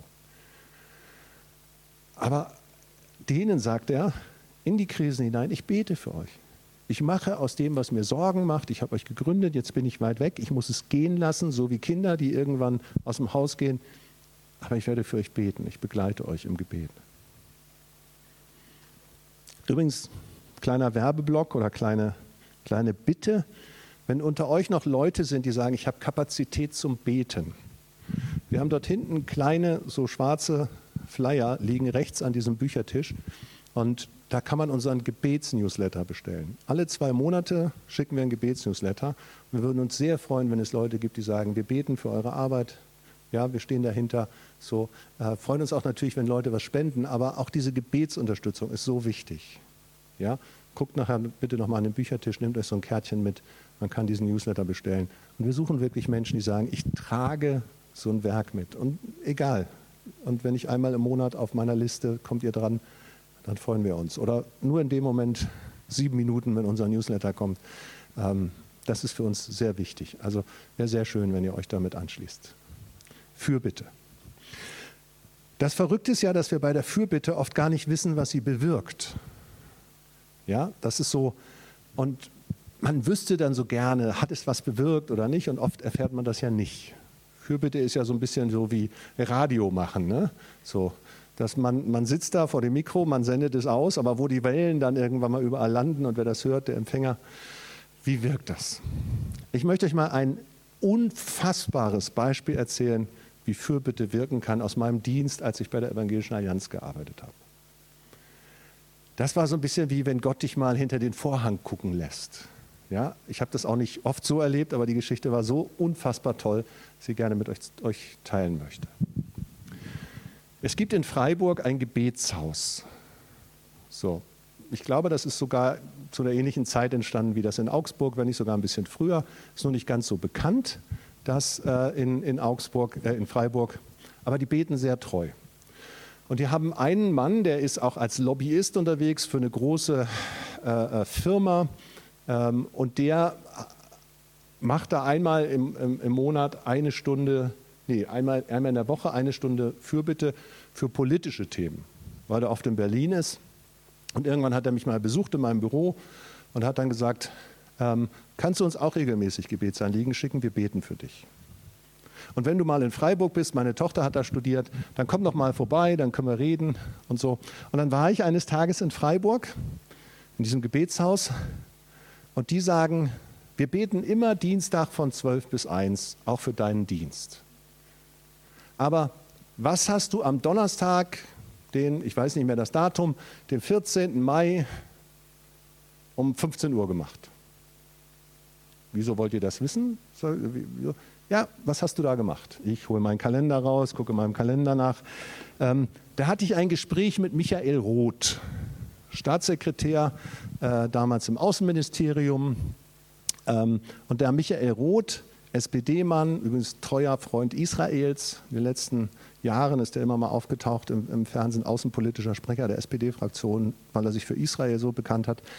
Speaker 1: Aber denen sagt er in die Krisen hinein, ich bete für euch. Ich mache aus dem, was mir Sorgen macht, ich habe euch gegründet, jetzt bin ich weit weg, ich muss es gehen lassen, so wie Kinder, die irgendwann aus dem Haus gehen. Aber ich werde für euch beten, ich begleite euch im Gebet. Übrigens, kleiner Werbeblock oder kleine Bitte, wenn unter euch noch Leute sind, die sagen, ich habe Kapazität zum Beten. Wir haben dort hinten kleine, so schwarze Flyer, liegen rechts an diesem Büchertisch. Und da kann man unseren Gebetsnewsletter bestellen. Alle 2 Monate schicken wir einen Gebetsnewsletter. Wir würden uns sehr freuen, wenn es Leute gibt, die sagen, wir beten für eure Arbeit. Ja, wir stehen dahinter. So, freuen uns auch natürlich, wenn Leute was spenden, aber auch diese Gebetsunterstützung ist so wichtig. Ja, guckt nachher bitte nochmal an den Büchertisch, nehmt euch so ein Kärtchen mit, man kann diesen Newsletter bestellen. Und wir suchen wirklich Menschen, die sagen, ich trage so ein Werk mit. Und egal. Und wenn ich einmal im Monat auf meiner Liste, kommt ihr dran, dann freuen wir uns. Oder nur in dem Moment 7 Minuten, wenn unser Newsletter kommt. Das ist für uns sehr wichtig. Also wäre sehr schön, wenn ihr euch damit anschließt. Fürbitte. Das Verrückte ist ja, dass wir bei der Fürbitte oft gar nicht wissen, was sie bewirkt. Ja, das ist so. Und man wüsste dann so gerne, hat es was bewirkt oder nicht? Und oft erfährt man das ja nicht. Fürbitte ist ja so ein bisschen so wie Radio machen, ne? So. Dass man sitzt da vor dem Mikro, man sendet es aus, aber wo die Wellen dann irgendwann mal überall landen und wer das hört, der Empfänger, wie wirkt das? Ich möchte euch mal ein unfassbares Beispiel erzählen, wie Fürbitte wirken kann aus meinem Dienst, als ich bei der Evangelischen Allianz gearbeitet habe. Das war so ein bisschen wie, wenn Gott dich mal hinter den Vorhang gucken lässt. Ja, ich habe das auch nicht oft so erlebt, aber die Geschichte war so unfassbar toll, dass ich gerne mit euch teilen möchte. Es gibt in Freiburg ein Gebetshaus. So, ich glaube, das ist sogar zu einer ähnlichen Zeit entstanden wie das in Augsburg, wenn nicht sogar ein bisschen früher. Ist noch nicht ganz so bekannt, das in Freiburg. Aber die beten sehr treu. Und die haben einen Mann, der ist auch als Lobbyist unterwegs für eine große Firma. Und der macht da einmal im Monat einmal in der Woche 1 Stunde Fürbitte für politische Themen, weil er oft in Berlin ist. Und irgendwann hat er mich mal besucht in meinem Büro und hat dann gesagt, kannst du uns auch regelmäßig Gebetsanliegen schicken, wir beten für dich. Und wenn du mal in Freiburg bist, meine Tochter hat da studiert, dann komm doch mal vorbei, dann können wir reden und so. Und dann war ich eines Tages in Freiburg, in diesem Gebetshaus, und die sagen, wir beten immer Dienstag von 12 bis 1, auch für deinen Dienst. Aber was hast du am Donnerstag, ich weiß nicht mehr das Datum, den 14. Mai um 15 Uhr gemacht? Wieso wollt ihr das wissen? Ja, was hast du da gemacht? Ich hole meinen Kalender raus, gucke in meinem Kalender nach. Da hatte ich ein Gespräch mit Michael Roth, Staatssekretär damals im Außenministerium. Und der Michael Roth, SPD-Mann, übrigens treuer Freund Israels. In den letzten Jahren ist er immer mal aufgetaucht im Fernsehen, außenpolitischer Sprecher der SPD-Fraktion, weil er sich für Israel so bekannt hat.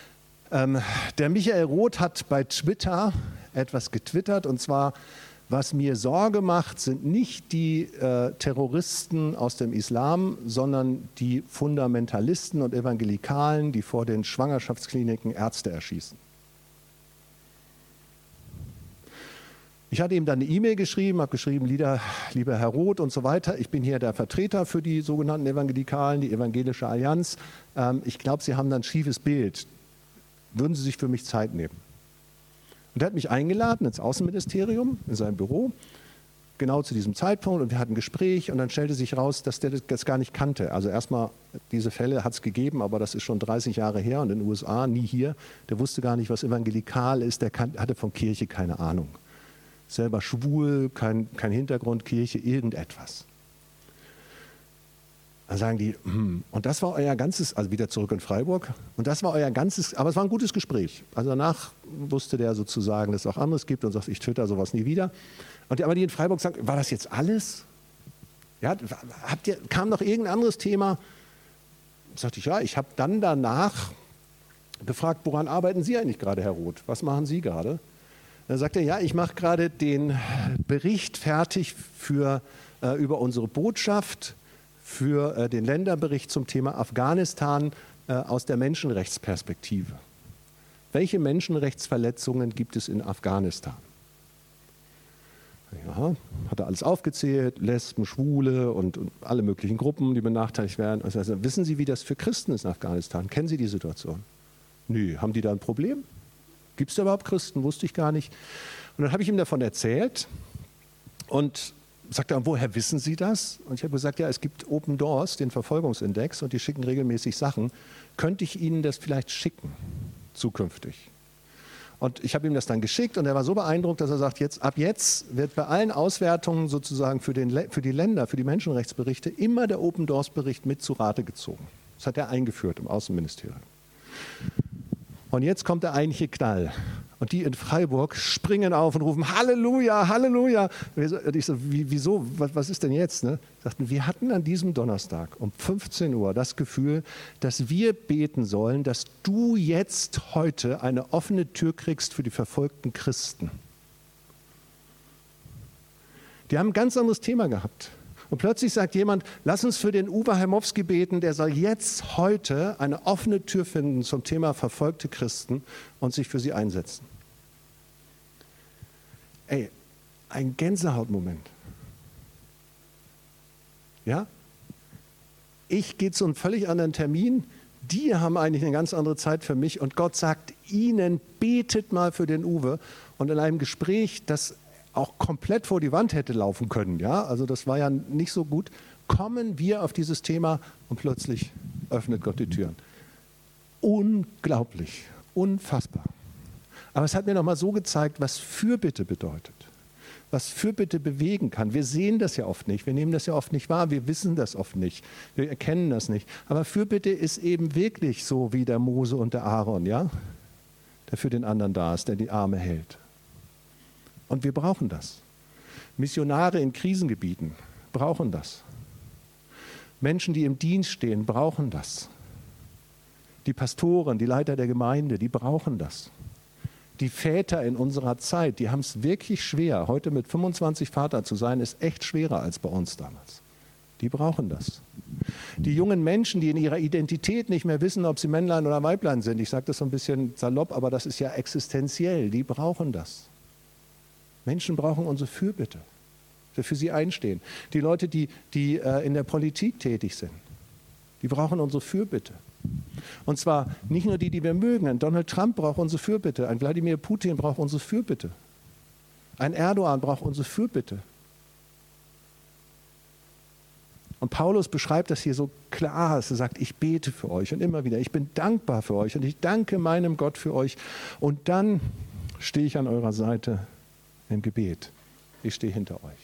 Speaker 1: Der Michael Roth hat bei Twitter etwas getwittert, und zwar, was mir Sorge macht, sind nicht die Terroristen aus dem Islam, sondern die Fundamentalisten und Evangelikalen, die vor den Schwangerschaftskliniken Ärzte erschießen. Ich hatte ihm dann eine E-Mail geschrieben, habe geschrieben, lieber Herr Roth und so weiter, ich bin hier der Vertreter für die sogenannten Evangelikalen, die Evangelische Allianz. Ich glaube, Sie haben da ein schiefes Bild. Würden Sie sich für mich Zeit nehmen? Und er hat mich eingeladen ins Außenministerium, in sein Büro, genau zu diesem Zeitpunkt, und wir hatten ein Gespräch, und dann stellte sich raus, dass der das gar nicht kannte. Also erstmal, diese Fälle hat es gegeben, aber das ist schon 30 Jahre her und in den USA, nie hier. Der wusste gar nicht, was evangelikal ist, der hatte von Kirche keine Ahnung. Selber schwul, kein Hintergrund, Kirche, irgendetwas. Dann sagen die, und das war euer ganzes, also wieder zurück in Freiburg, und das war euer ganzes, aber es war ein gutes Gespräch. Also danach wusste der sozusagen, dass es auch anderes gibt, und sagt, ich twitter sowas nie wieder. Aber die in Freiburg sagen, war das jetzt alles? Ja, kam noch irgendein anderes Thema? Sagte ich, ja, ich habe dann danach gefragt, woran arbeiten Sie eigentlich gerade, Herr Roth? Was machen Sie gerade? Dann sagt er, ja, ich mache gerade den Bericht fertig über unsere Botschaft, für den Länderbericht zum Thema Afghanistan aus der Menschenrechtsperspektive. Welche Menschenrechtsverletzungen gibt es in Afghanistan? Ja, hat er alles aufgezählt, Lesben, Schwule und alle möglichen Gruppen, die benachteiligt werden. Also, wissen Sie, wie das für Christen ist in Afghanistan? Kennen Sie die Situation? Nö, haben die da ein Problem? Gibt es da überhaupt Christen? Wusste ich gar nicht. Und dann habe ich ihm davon erzählt, und sagt er, woher wissen Sie das? Und ich habe gesagt, ja, es gibt Open Doors, den Verfolgungsindex, und die schicken regelmäßig Sachen. Könnte ich Ihnen das vielleicht schicken, zukünftig? Und ich habe ihm das dann geschickt und er war so beeindruckt, dass er sagt, ab jetzt wird bei allen Auswertungen sozusagen für die Länder, für die Menschenrechtsberichte immer der Open Doors Bericht mit zu Rate gezogen. Das hat er eingeführt im Außenministerium. Und jetzt kommt der eigentliche Knall. Und die in Freiburg springen auf und rufen Halleluja, Halleluja. Und ich so, wieso, was ist denn jetzt? Ne? Sagten, wir hatten an diesem Donnerstag um 15 Uhr das Gefühl, dass wir beten sollen, dass du jetzt heute eine offene Tür kriegst für die verfolgten Christen. Die haben ein ganz anderes Thema gehabt. Und plötzlich sagt jemand, lass uns für den Uwe Heimowski beten, der soll jetzt heute eine offene Tür finden zum Thema verfolgte Christen und sich für sie einsetzen. Ey, ein Gänsehautmoment. Ja? Ich gehe zu einem völlig anderen Termin, die haben eigentlich eine ganz andere Zeit für mich und Gott sagt ihnen, betet mal für den Uwe. Und in einem Gespräch, das auch komplett vor die Wand hätte laufen können, ja, also das war ja nicht so gut, kommen wir auf dieses Thema und plötzlich öffnet Gott die Türen. Unglaublich, unfassbar. Aber es hat mir nochmal so gezeigt, was Fürbitte bedeutet, was Fürbitte bewegen kann. Wir sehen das ja oft nicht, wir nehmen das ja oft nicht wahr, wir wissen das oft nicht, wir erkennen das nicht. Aber Fürbitte ist eben wirklich so wie der Mose und der Aaron, ja, der für den anderen da ist, der die Arme hält. Und wir brauchen das. Missionare in Krisengebieten brauchen das. Menschen, die im Dienst stehen, brauchen das. Die Pastoren, die Leiter der Gemeinde, die brauchen das. Die Väter in unserer Zeit, die haben es wirklich schwer. Heute mit 25 Vater zu sein, ist echt schwerer als bei uns damals. Die brauchen das. Die jungen Menschen, die in ihrer Identität nicht mehr wissen, ob sie Männlein oder Weiblein sind, ich sage das so ein bisschen salopp, aber das ist ja existenziell, die brauchen das. Menschen brauchen unsere Fürbitte, wir für sie einstehen. Die Leute, die in der Politik tätig sind, die brauchen unsere Fürbitte. Und zwar nicht nur die wir mögen. Ein Donald Trump braucht unsere Fürbitte, ein Wladimir Putin braucht unsere Fürbitte, ein Erdogan braucht unsere Fürbitte. Und Paulus beschreibt das hier so klar, dass er sagt, ich bete für euch und immer wieder, ich bin dankbar für euch und ich danke meinem Gott für euch. Und dann stehe ich an eurer Seite im Gebet. Ich stehe hinter euch.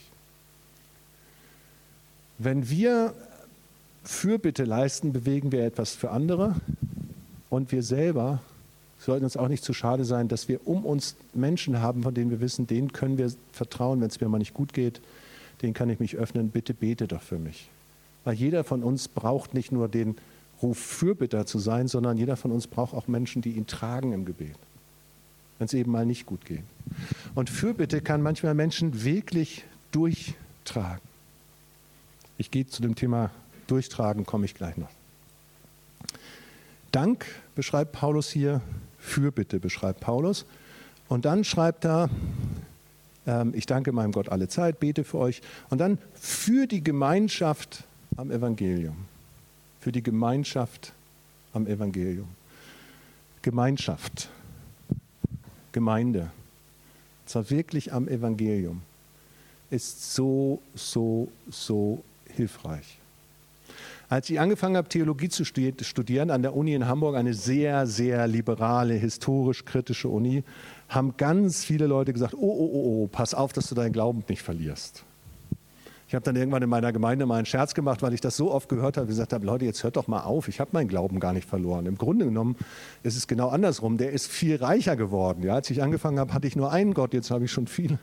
Speaker 1: Wenn wir Fürbitte leisten, bewegen wir etwas für andere und wir selber sollten uns auch nicht zu schade sein, dass wir um uns Menschen haben, von denen wir wissen, denen können wir vertrauen, wenn es mir mal nicht gut geht, denen kann ich mich öffnen, bitte bete doch für mich. Weil jeder von uns braucht nicht nur den Ruf, Fürbitter zu sein, sondern jeder von uns braucht auch Menschen, die ihn tragen im Gebet, wenn es eben mal nicht gut geht. Und Fürbitte kann manchmal Menschen wirklich durchtragen. Ich gehe zu dem Thema Durchtragen, komme ich gleich noch. Dank beschreibt Paulus hier, Fürbitte beschreibt Paulus. Und dann schreibt er, ich danke meinem Gott alle Zeit, bete für euch. Und dann für die Gemeinschaft am Evangelium. Für die Gemeinschaft am Evangelium. Gemeinschaft. Gemeinde, und zwar wirklich am Evangelium, ist so hilfreich. Als ich angefangen habe, Theologie zu studieren, an der Uni in Hamburg, eine sehr, sehr liberale, historisch-kritische Uni, haben ganz viele Leute gesagt, oh, pass auf, dass du deinen Glauben nicht verlierst. Ich habe dann irgendwann in meiner Gemeinde mal einen Scherz gemacht, weil ich das so oft gehört habe, gesagt habe, Leute, jetzt hört doch mal auf, ich habe meinen Glauben gar nicht verloren. Im Grunde genommen ist es genau andersrum, der ist viel reicher geworden. Ja, als ich angefangen habe, hatte ich nur einen Gott, jetzt habe ich schon viele.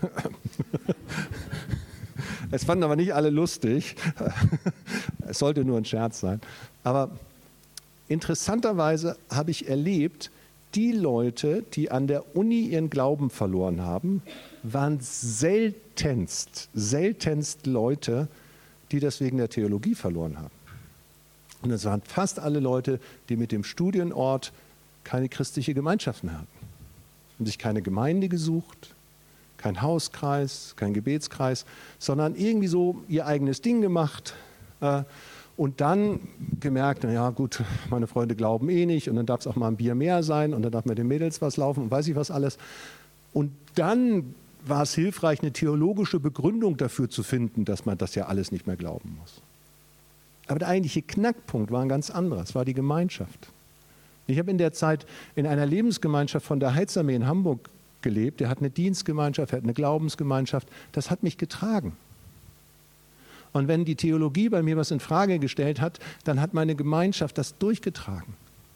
Speaker 1: Es fanden aber nicht alle lustig. Es sollte nur ein Scherz sein. Aber interessanterweise habe ich erlebt, die Leute, die an der Uni ihren Glauben verloren haben, waren seltenst Leute, die das wegen der Theologie verloren haben. Und es waren fast alle Leute, die mit dem Studienort keine christliche Gemeinschaften hatten. Haben sich keine Gemeinde gesucht, kein Hauskreis, kein Gebetskreis, sondern irgendwie so ihr eigenes Ding gemacht und dann gemerkt, naja gut, meine Freunde glauben eh nicht und dann darf es auch mal ein Bier mehr sein und dann darf mit den Mädels was laufen und weiß ich was alles. Und dann war es hilfreich, eine theologische Begründung dafür zu finden, dass man das ja alles nicht mehr glauben muss. Aber der eigentliche Knackpunkt war ein ganz anderer, es war die Gemeinschaft. Ich habe in der Zeit in einer Lebensgemeinschaft von der Heilsarmee in Hamburg gelebt. Er hat eine Dienstgemeinschaft, er hat eine Glaubensgemeinschaft. Das hat mich getragen. Und wenn die Theologie bei mir was in Frage gestellt hat, dann hat meine Gemeinschaft das durchgetragen.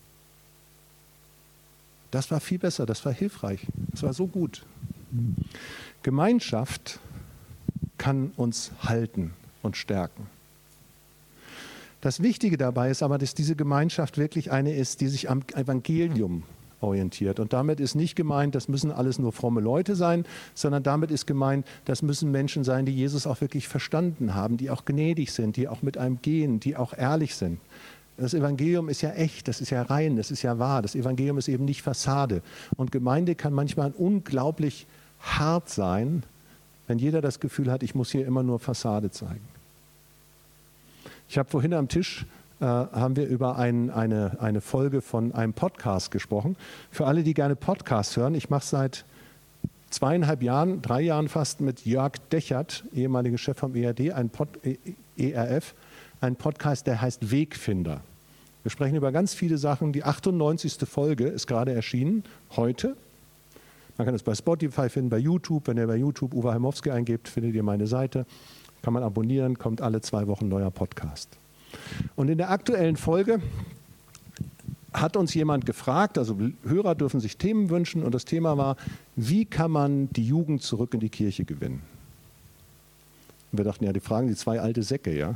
Speaker 1: Das war viel besser, das war hilfreich, das war so gut. Gemeinschaft kann uns halten und stärken. Das Wichtige dabei ist aber, dass diese Gemeinschaft wirklich eine ist, die sich am Evangelium orientiert. Und damit ist nicht gemeint, das müssen alles nur fromme Leute sein, sondern damit ist gemeint, das müssen Menschen sein, die Jesus auch wirklich verstanden haben, die auch gnädig sind, die auch mit einem gehen, die auch ehrlich sind. Das Evangelium ist ja echt, das ist ja rein, das ist ja wahr. Das Evangelium ist eben nicht Fassade. Und Gemeinde kann manchmal unglaublich hart sein, wenn jeder das Gefühl hat, ich muss hier immer nur Fassade zeigen. Ich habe vorhin am Tisch, haben wir über eine Folge von einem Podcast gesprochen. Für alle, die gerne Podcasts hören, ich mache seit 2,5 Jahren, 3 Jahren fast mit Jörg Dechert, ehemaliger Chef vom ERD, ERF, einen Podcast, der heißt Wegfinder. Wir sprechen über ganz viele Sachen. Die 98. Folge ist gerade erschienen, heute. Man kann es bei Spotify finden, bei YouTube. Wenn ihr bei YouTube Uwe Heimowski eingebt, findet ihr meine Seite. Kann man abonnieren, kommt alle 2 Wochen ein neuer Podcast. Und in der aktuellen Folge hat uns jemand gefragt, also Hörer dürfen sich Themen wünschen, und das Thema war, wie kann man die Jugend zurück in die Kirche gewinnen? Und wir dachten, ja, die fragen die 2 alte Säcke, ja.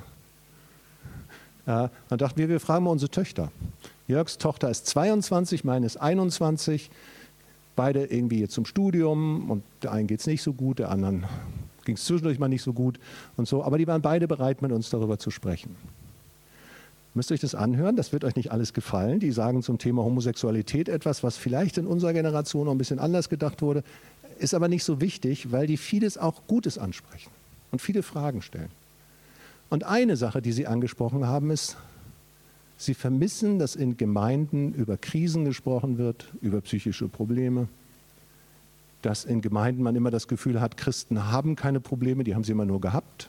Speaker 1: Dann dachten wir fragen mal unsere Töchter. Jörgs Tochter ist 22, meine ist 21, beide irgendwie jetzt zum Studium, und der einen geht es nicht so gut, der anderen ging es zwischendurch mal nicht so gut und so, aber die waren beide bereit, mit uns darüber zu sprechen. Müsst ihr euch das anhören, das wird euch nicht alles gefallen. Die sagen zum Thema Homosexualität etwas, was vielleicht in unserer Generation noch ein bisschen anders gedacht wurde, ist aber nicht so wichtig, weil die vieles auch Gutes ansprechen und viele Fragen stellen. Und eine Sache, die sie angesprochen haben, ist, sie vermissen, dass in Gemeinden über Krisen gesprochen wird, über psychische Probleme, dass in Gemeinden man immer das Gefühl hat, Christen haben keine Probleme, die haben sie immer nur gehabt.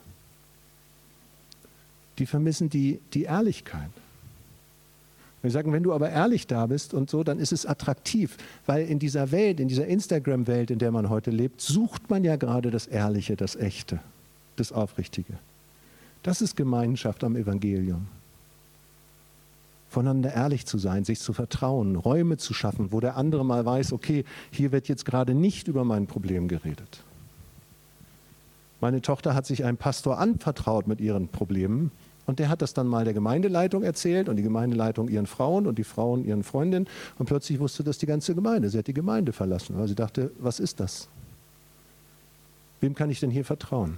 Speaker 1: Die vermissen die Ehrlichkeit. Wir sagen, wenn du aber ehrlich da bist und so, dann ist es attraktiv, weil in dieser Welt, in dieser Instagram-Welt, in der man heute lebt, sucht man ja gerade das Ehrliche, das Echte, das Aufrichtige. Das ist Gemeinschaft am Evangelium. Voneinander ehrlich zu sein, sich zu vertrauen, Räume zu schaffen, wo der andere mal weiß, okay, hier wird jetzt gerade nicht über mein Problem geredet. Meine Tochter hat sich einem Pastor anvertraut mit ihren Problemen, und der hat das dann mal der Gemeindeleitung erzählt und die Gemeindeleitung ihren Frauen und die Frauen ihren Freundinnen, und plötzlich wusste das die ganze Gemeinde. Sie hat die Gemeinde verlassen, weil sie dachte, was ist das? Wem kann ich denn hier vertrauen?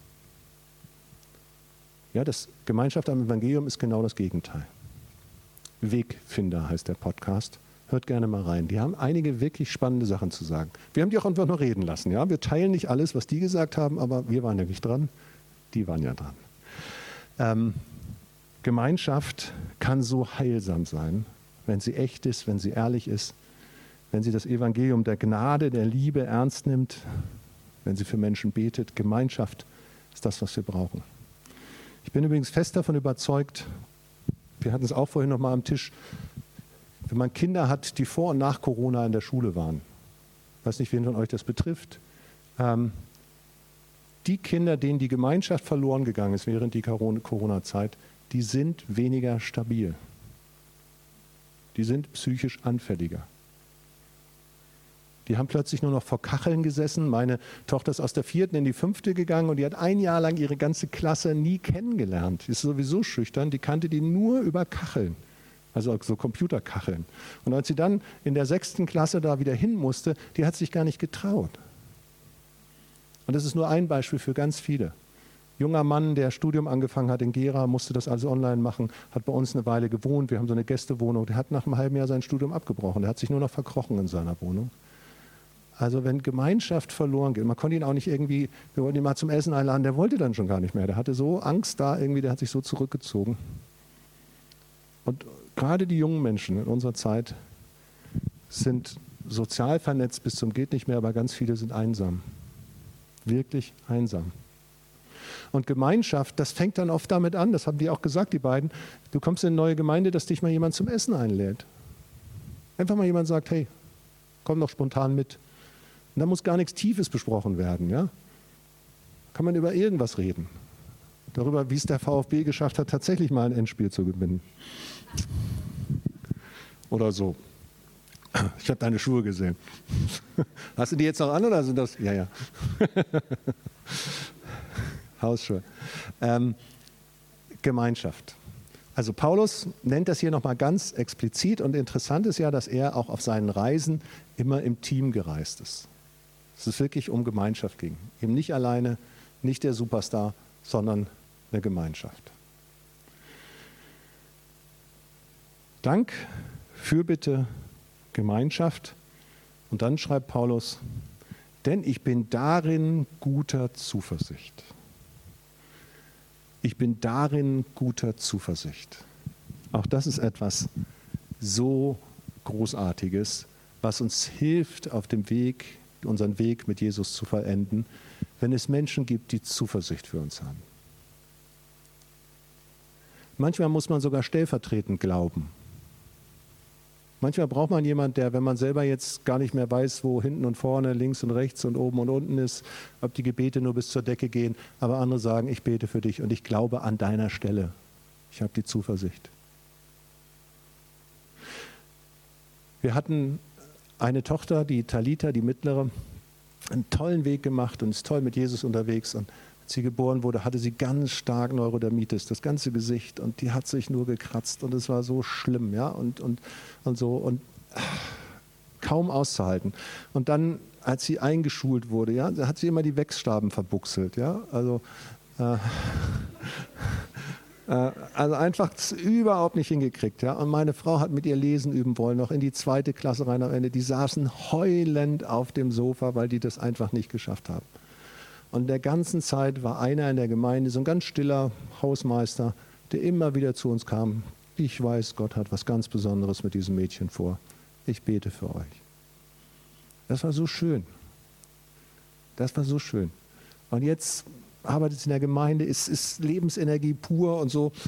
Speaker 1: Ja, das Gemeinschaft am Evangelium ist genau das Gegenteil. Wegfinder heißt der Podcast. Hört gerne mal rein. Die haben einige wirklich spannende Sachen zu sagen. Wir haben die auch einfach nur reden lassen. Ja? Wir teilen nicht alles, was die gesagt haben, aber wir waren ja nicht dran. Die waren ja dran. Gemeinschaft kann so heilsam sein, wenn sie echt ist, wenn sie ehrlich ist, wenn sie das Evangelium der Gnade, der Liebe ernst nimmt, wenn sie für Menschen betet. Gemeinschaft ist das, was wir brauchen. Ich bin übrigens fest davon überzeugt, wir hatten es auch vorhin noch mal am Tisch, wenn man Kinder hat, die vor und nach Corona in der Schule waren, ich weiß nicht, wen von euch das betrifft, die Kinder, denen die Gemeinschaft verloren gegangen ist während der Corona-Zeit, die sind weniger stabil. Die sind psychisch anfälliger. Die haben plötzlich nur noch vor Kacheln gesessen. Meine Tochter ist aus der 4. in die 5. gegangen und die hat 1 Jahr lang ihre ganze Klasse nie kennengelernt. Die ist sowieso schüchtern, die kannte die nur über Kacheln, also so Computerkacheln. Und als sie dann in der 6. Klasse da wieder hin musste, die hat sich gar nicht getraut. Und das ist nur ein Beispiel für ganz viele. Junger Mann, der Studium angefangen hat in Gera, musste das alles online machen, hat bei uns eine Weile gewohnt, wir haben so eine Gästewohnung, der hat nach einem halben Jahr sein Studium abgebrochen, der hat sich nur noch verkrochen in seiner Wohnung. Also wenn Gemeinschaft verloren geht, man konnte ihn auch nicht irgendwie, wir wollten ihn mal zum Essen einladen, der wollte dann schon gar nicht mehr. Der hatte so Angst da irgendwie, der hat sich so zurückgezogen. Und gerade die jungen Menschen in unserer Zeit sind sozial vernetzt bis zum geht nicht mehr, aber ganz viele sind einsam. wirklich einsam. Und Gemeinschaft, das fängt dann oft damit an, das haben die auch gesagt, die beiden, du kommst in eine neue Gemeinde, dass dich mal jemand zum Essen einlädt. Einfach mal jemand sagt, hey, komm doch spontan mit. Und da muss gar nichts Tiefes besprochen werden. Ja? Kann man über irgendwas reden. Darüber, wie es der VfB geschafft hat, tatsächlich mal ein Endspiel zu gewinnen. Oder so. Ich habe deine Schuhe gesehen. Hast du die jetzt noch an oder sind das? Ja, ja. Hausschuhe. Gemeinschaft. Also Paulus nennt das hier nochmal ganz explizit und interessant ist ja, dass er auch auf seinen Reisen immer im Team gereist ist. Dass es wirklich um Gemeinschaft ging. Eben nicht alleine, nicht der Superstar, sondern eine Gemeinschaft. Dank, Fürbitte, Gemeinschaft. Und dann schreibt Paulus, denn ich bin darin guter Zuversicht. Ich bin darin guter Zuversicht. Auch das ist etwas so Großartiges, was uns hilft, auf dem Weg, unseren Weg mit Jesus zu vollenden, wenn es Menschen gibt, die Zuversicht für uns haben. Manchmal muss man sogar stellvertretend glauben. Manchmal braucht man jemanden, der, wenn man selber jetzt gar nicht mehr weiß, wo hinten und vorne, links und rechts und oben und unten ist, ob die Gebete nur bis zur Decke gehen, aber andere sagen, ich bete für dich und ich glaube an deiner Stelle. Ich habe die Zuversicht. Wir hatten eine Tochter, die Talita, die mittlere, einen tollen Weg gemacht und ist toll mit Jesus unterwegs. Und als sie geboren wurde, hatte sie ganz stark Neurodermitis, das ganze Gesicht, und die hat sich nur gekratzt und es war so schlimm, ja, und so und kaum auszuhalten. Und dann, als sie eingeschult wurde, ja, hat sie immer die Wechsstaben verbuchselt, ja, also einfach überhaupt nicht hingekriegt, ja. Und meine Frau hat mit ihr lesen üben wollen, noch in die 2. Klasse rein am Ende. Die saßen heulend auf dem Sofa, weil die das einfach nicht geschafft haben. Und in der ganzen Zeit war einer in der Gemeinde, so ein ganz stiller Hausmeister, der immer wieder zu uns kam. Ich weiß, Gott hat was ganz Besonderes mit diesem Mädchen vor. Ich bete für euch. Das war so schön. Das war so schön. Und jetzt arbeitet sie in der Gemeinde, ist Lebensenergie pur und so.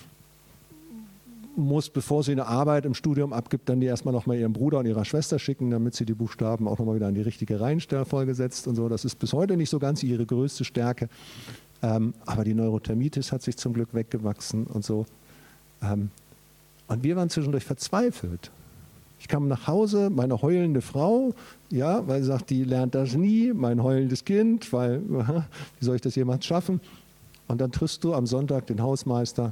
Speaker 1: Muss, bevor sie eine Arbeit im Studium abgibt, dann die erstmal nochmal ihrem Bruder und ihrer Schwester schicken, damit sie die Buchstaben auch nochmal wieder an die richtige Reihenfolge setzt und so. Das ist bis heute nicht so ganz ihre größte Stärke. Aber die Neurodermitis hat sich zum Glück weggewachsen und so. Und wir waren zwischendurch verzweifelt. Ich kam nach Hause, meine heulende Frau, ja, weil sie sagt, die lernt das nie, mein heulendes Kind, weil, wie soll ich das jemals schaffen? Und dann triffst du am Sonntag den Hausmeister.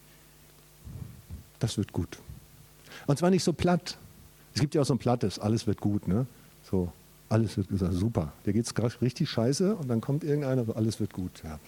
Speaker 1: Das wird gut. Und zwar nicht so platt. Es gibt ja auch so ein plattes, alles wird gut, ne? So, alles wird gesagt, super. Dir geht es gerade richtig scheiße und dann kommt irgendeiner, so, alles wird gut. Ja.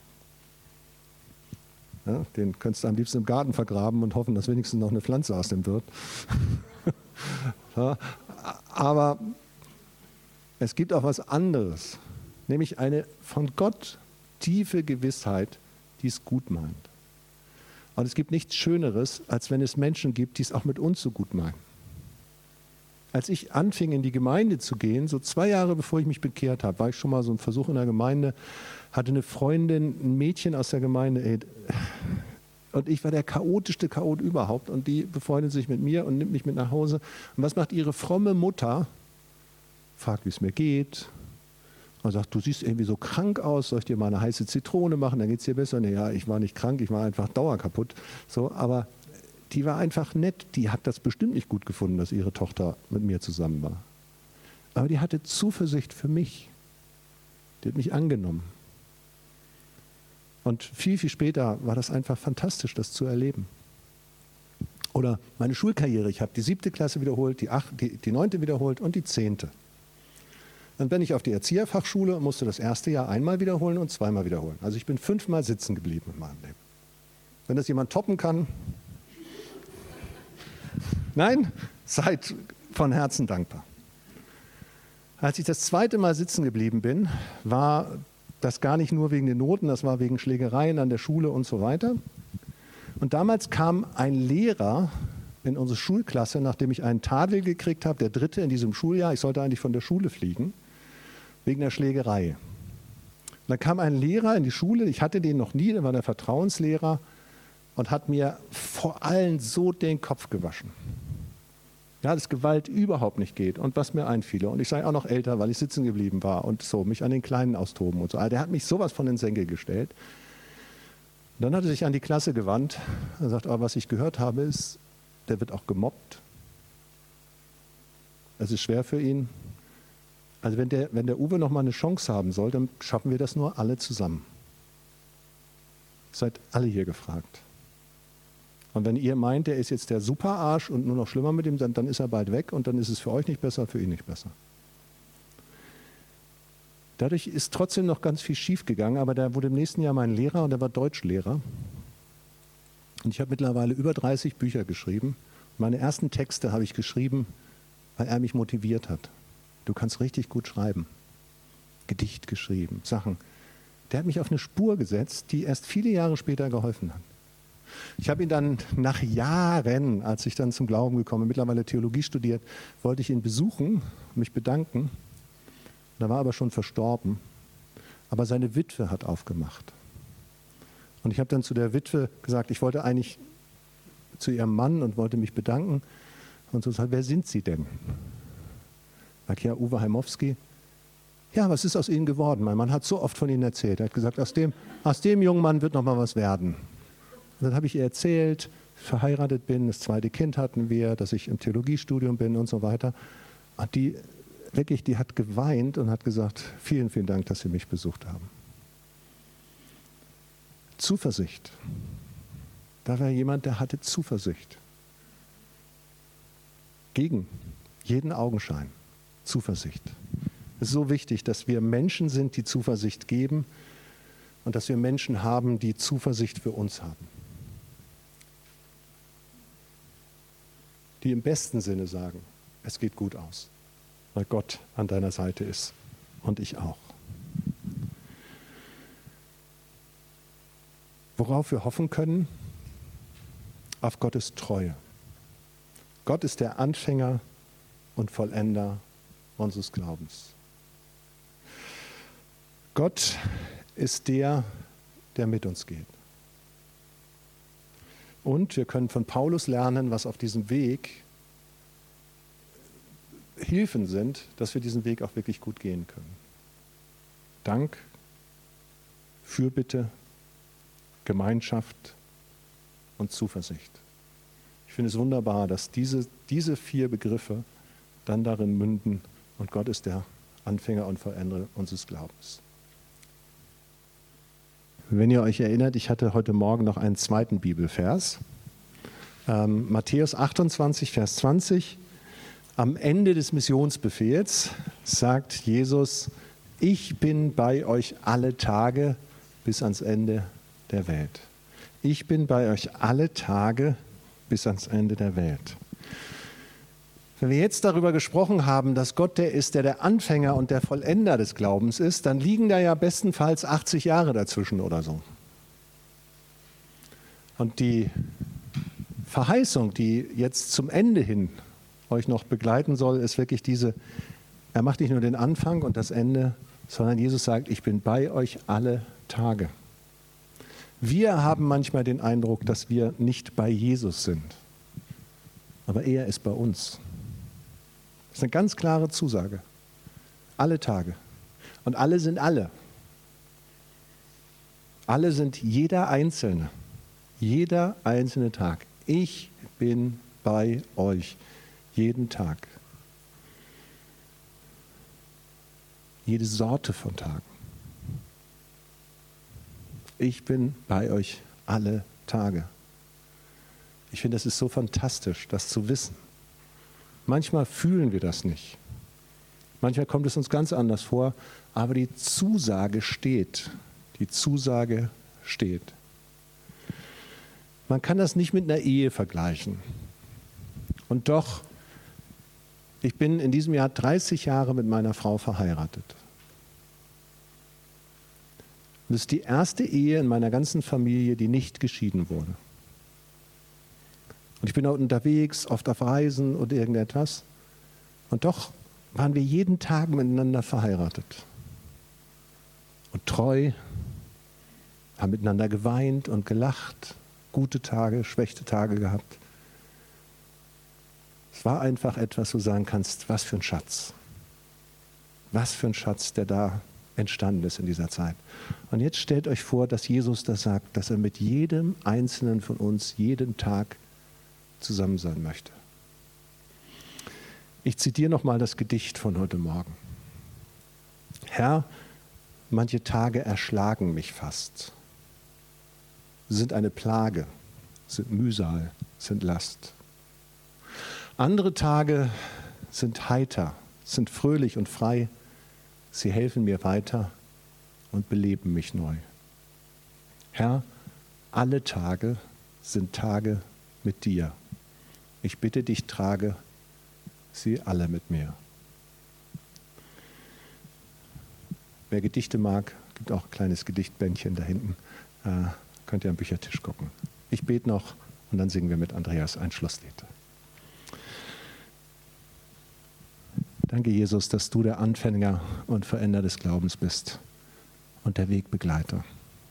Speaker 1: Ja, den könntest du am liebsten im Garten vergraben und hoffen, dass wenigstens noch eine Pflanze aus dem wird. Ja, aber es gibt auch was anderes, nämlich eine von Gott tiefe Gewissheit, die es gut meint. Und es gibt nichts Schöneres, als wenn es Menschen gibt, die es auch mit uns so gut meinen. Als ich anfing, in die Gemeinde zu gehen, so 2 Jahre bevor ich mich bekehrt habe, war ich schon mal so ein Versuch in der Gemeinde, hatte eine Freundin, ein Mädchen aus der Gemeinde, und ich war der chaotischste Chaot überhaupt, und die befreundet sich mit mir und nimmt mich mit nach Hause. Und was macht ihre fromme Mutter? Fragt, wie es mir geht. Und sagt, du siehst irgendwie so krank aus, soll ich dir mal eine heiße Zitrone machen, dann geht es dir besser. Ja, ich war nicht krank, ich war einfach dauerkaputt. So, aber die war einfach nett, die hat das bestimmt nicht gut gefunden, dass ihre Tochter mit mir zusammen war. Aber die hatte Zuversicht für mich. Die hat mich angenommen. Und viel, viel später war das einfach fantastisch, das zu erleben. Oder meine Schulkarriere, ich habe die 7. Klasse wiederholt, die 9. wiederholt und die 10. Dann bin ich auf die Erzieherfachschule und musste das erste Jahr einmal wiederholen und zweimal wiederholen. Also ich bin 5-mal sitzen geblieben in meinem Leben. Wenn das jemand toppen kann, nein, seid von Herzen dankbar. Als ich das 2. Mal sitzen geblieben bin, war das gar nicht nur wegen den Noten, das war wegen Schlägereien an der Schule und so weiter. Und damals kam ein Lehrer in unsere Schulklasse, nachdem ich einen Tadel gekriegt habe, der 3. in diesem Schuljahr, ich sollte eigentlich von der Schule fliegen, wegen der Schlägerei. dann kam ein Lehrer in die Schule, ich hatte den noch nie, der war der Vertrauenslehrer und hat mir vor allen so den Kopf gewaschen. Ja, dass Gewalt überhaupt nicht geht und was mir einfiele. Und ich sei auch noch älter, weil ich sitzen geblieben war und so, mich an den Kleinen austoben und so. Also der hat mich sowas von den Senkel gestellt. Und dann hat er sich an die Klasse gewandt und sagt, aber was ich gehört habe ist, der wird auch gemobbt. Es ist schwer für ihn. Also wenn der Uwe noch mal eine Chance haben soll, dann schaffen wir das nur alle zusammen. Seid alle hier gefragt. Und wenn ihr meint, der ist jetzt der Superarsch und nur noch schlimmer mit ihm, dann ist er bald weg und dann ist es für euch nicht besser, für ihn nicht besser. Dadurch ist trotzdem noch ganz viel schief gegangen, aber der wurde im nächsten Jahr mein Lehrer und der war Deutschlehrer. Und ich habe mittlerweile über 30 Bücher geschrieben. Meine ersten Texte habe ich geschrieben, weil er mich motiviert hat. Du kannst richtig gut schreiben. Gedicht geschrieben, Sachen. Der hat mich auf eine Spur gesetzt, die erst viele Jahre später geholfen hat. Ich habe ihn dann nach Jahren, als ich dann zum Glauben gekommen bin, mittlerweile Theologie studiert, wollte ich ihn besuchen, mich bedanken. Da war aber schon verstorben. Aber seine Witwe hat aufgemacht. Und ich habe dann zu der Witwe gesagt, ich wollte eigentlich zu ihrem Mann und wollte mich bedanken. Und so sagt, wer sind Sie denn? Sag ja, Uwe Heimowski. Ja, was ist aus Ihnen geworden? Mein Mann hat so oft von Ihnen erzählt. Er hat gesagt, aus dem jungen Mann wird noch mal was werden. Und dann habe ich ihr erzählt, verheiratet bin, das zweite Kind hatten wir, dass ich im Theologiestudium bin und so weiter. Und die hat geweint und hat gesagt, vielen, vielen Dank, dass Sie mich besucht haben. Zuversicht. Da war jemand, der hatte Zuversicht. Gegen jeden Augenschein. Zuversicht. Es ist so wichtig, dass wir Menschen sind, die Zuversicht geben und dass wir Menschen haben, die Zuversicht für uns haben. Die im besten Sinne sagen, es geht gut aus, weil Gott an deiner Seite ist und ich auch. Worauf wir hoffen können? Auf Gottes Treue. Gott ist der Anfänger und Vollender unseres Glaubens. Gott ist der mit uns geht. Und wir können von Paulus lernen, was auf diesem Weg Hilfen sind, dass wir diesen Weg auch wirklich gut gehen können. Dank, Fürbitte, Gemeinschaft und Zuversicht. Ich finde es wunderbar, dass diese 4 Begriffe dann darin münden und Gott ist der Anfänger und Vollender unseres Glaubens. Wenn ihr euch erinnert, ich hatte heute Morgen noch einen zweiten Bibelvers. Matthäus 28, Vers 20. Am Ende des Missionsbefehls sagt Jesus, ich bin bei euch alle Tage bis ans Ende der Welt. Ich bin bei euch alle Tage bis ans Ende der Welt. Wenn wir jetzt darüber gesprochen haben, dass Gott der ist, der der Anfänger und der Vollender des Glaubens ist, dann liegen da ja bestenfalls 80 Jahre dazwischen oder so. Und die Verheißung, die jetzt zum Ende hin euch noch begleiten soll, ist wirklich diese, er macht nicht nur den Anfang und das Ende, sondern Jesus sagt, ich bin bei euch alle Tage. Wir haben manchmal den Eindruck, dass wir nicht bei Jesus sind, aber er ist bei uns. Das ist eine ganz klare Zusage. Alle Tage. Und alle sind alle. Alle sind jeder Einzelne. Jeder einzelne Tag. Ich bin bei euch. Jeden Tag. Jede Sorte von Tagen. Ich bin bei euch alle Tage. Ich finde, das ist so fantastisch, das zu wissen. Manchmal fühlen wir das nicht. Manchmal kommt es uns ganz anders vor, aber die Zusage steht. Die Zusage steht. Man kann das nicht mit einer Ehe vergleichen. Und doch, ich bin in diesem Jahr 30 Jahre mit meiner Frau verheiratet. Und es ist die erste Ehe in meiner ganzen Familie, die nicht geschieden wurde. Und ich bin auch unterwegs, oft auf Reisen und irgendetwas. Und doch waren wir jeden Tag miteinander verheiratet. und treu, haben miteinander geweint und gelacht, gute Tage, schlechte Tage gehabt. Es war einfach etwas, wo du sagen kannst, was für ein Schatz. Was für ein Schatz, der da entstanden ist in dieser Zeit. Und jetzt stellt euch vor, dass Jesus das sagt, dass er mit jedem Einzelnen von uns jeden Tag zusammen sein möchte. Ich zitiere nochmal das Gedicht von heute Morgen. Herr, manche Tage erschlagen mich fast, sind eine Plage, sind Mühsal, sind Last. Andere Tage sind heiter, sind fröhlich und frei. Sie helfen mir weiter und beleben mich neu. Herr, alle Tage sind Tage mit dir. Ich bitte dich, trage sie alle mit mir. Wer Gedichte mag, gibt auch ein kleines Gedichtbändchen da hinten. Könnt ihr am Büchertisch gucken. Ich bete noch und dann singen wir mit Andreas ein Schlusslied. Danke, Jesus, dass du der Anfänger und Veränder des Glaubens bist und der Wegbegleiter.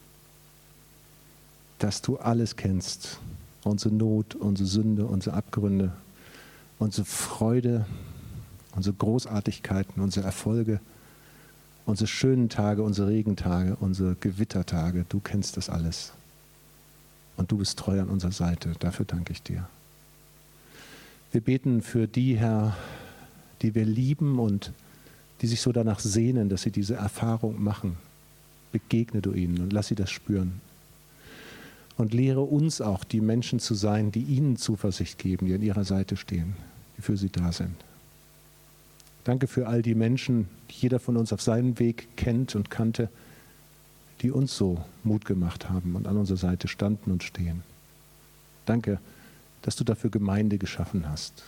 Speaker 1: Dass du alles kennst, unsere Not, unsere Sünde, unsere Abgründe, unsere Freude, unsere Großartigkeiten, unsere Erfolge, unsere schönen Tage, unsere Regentage, unsere Gewittertage. Du kennst das alles. Und du bist treu an unserer Seite. Dafür danke ich dir. Wir beten für die, Herr, die wir lieben und die sich so danach sehnen, dass sie diese Erfahrung machen. Begegne du ihnen und lass sie das spüren. Und lehre uns auch, die Menschen zu sein, die ihnen Zuversicht geben, die an ihrer Seite stehen, die für sie da sind. Danke für all die Menschen, die jeder von uns auf seinem Weg kennt und kannte, die uns so Mut gemacht haben und an unserer Seite standen und stehen. Danke, dass du dafür Gemeinde geschaffen hast.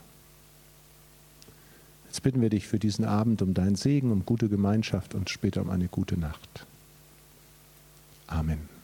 Speaker 1: Jetzt bitten wir dich für diesen Abend um deinen Segen, um gute Gemeinschaft und später um eine gute Nacht. Amen.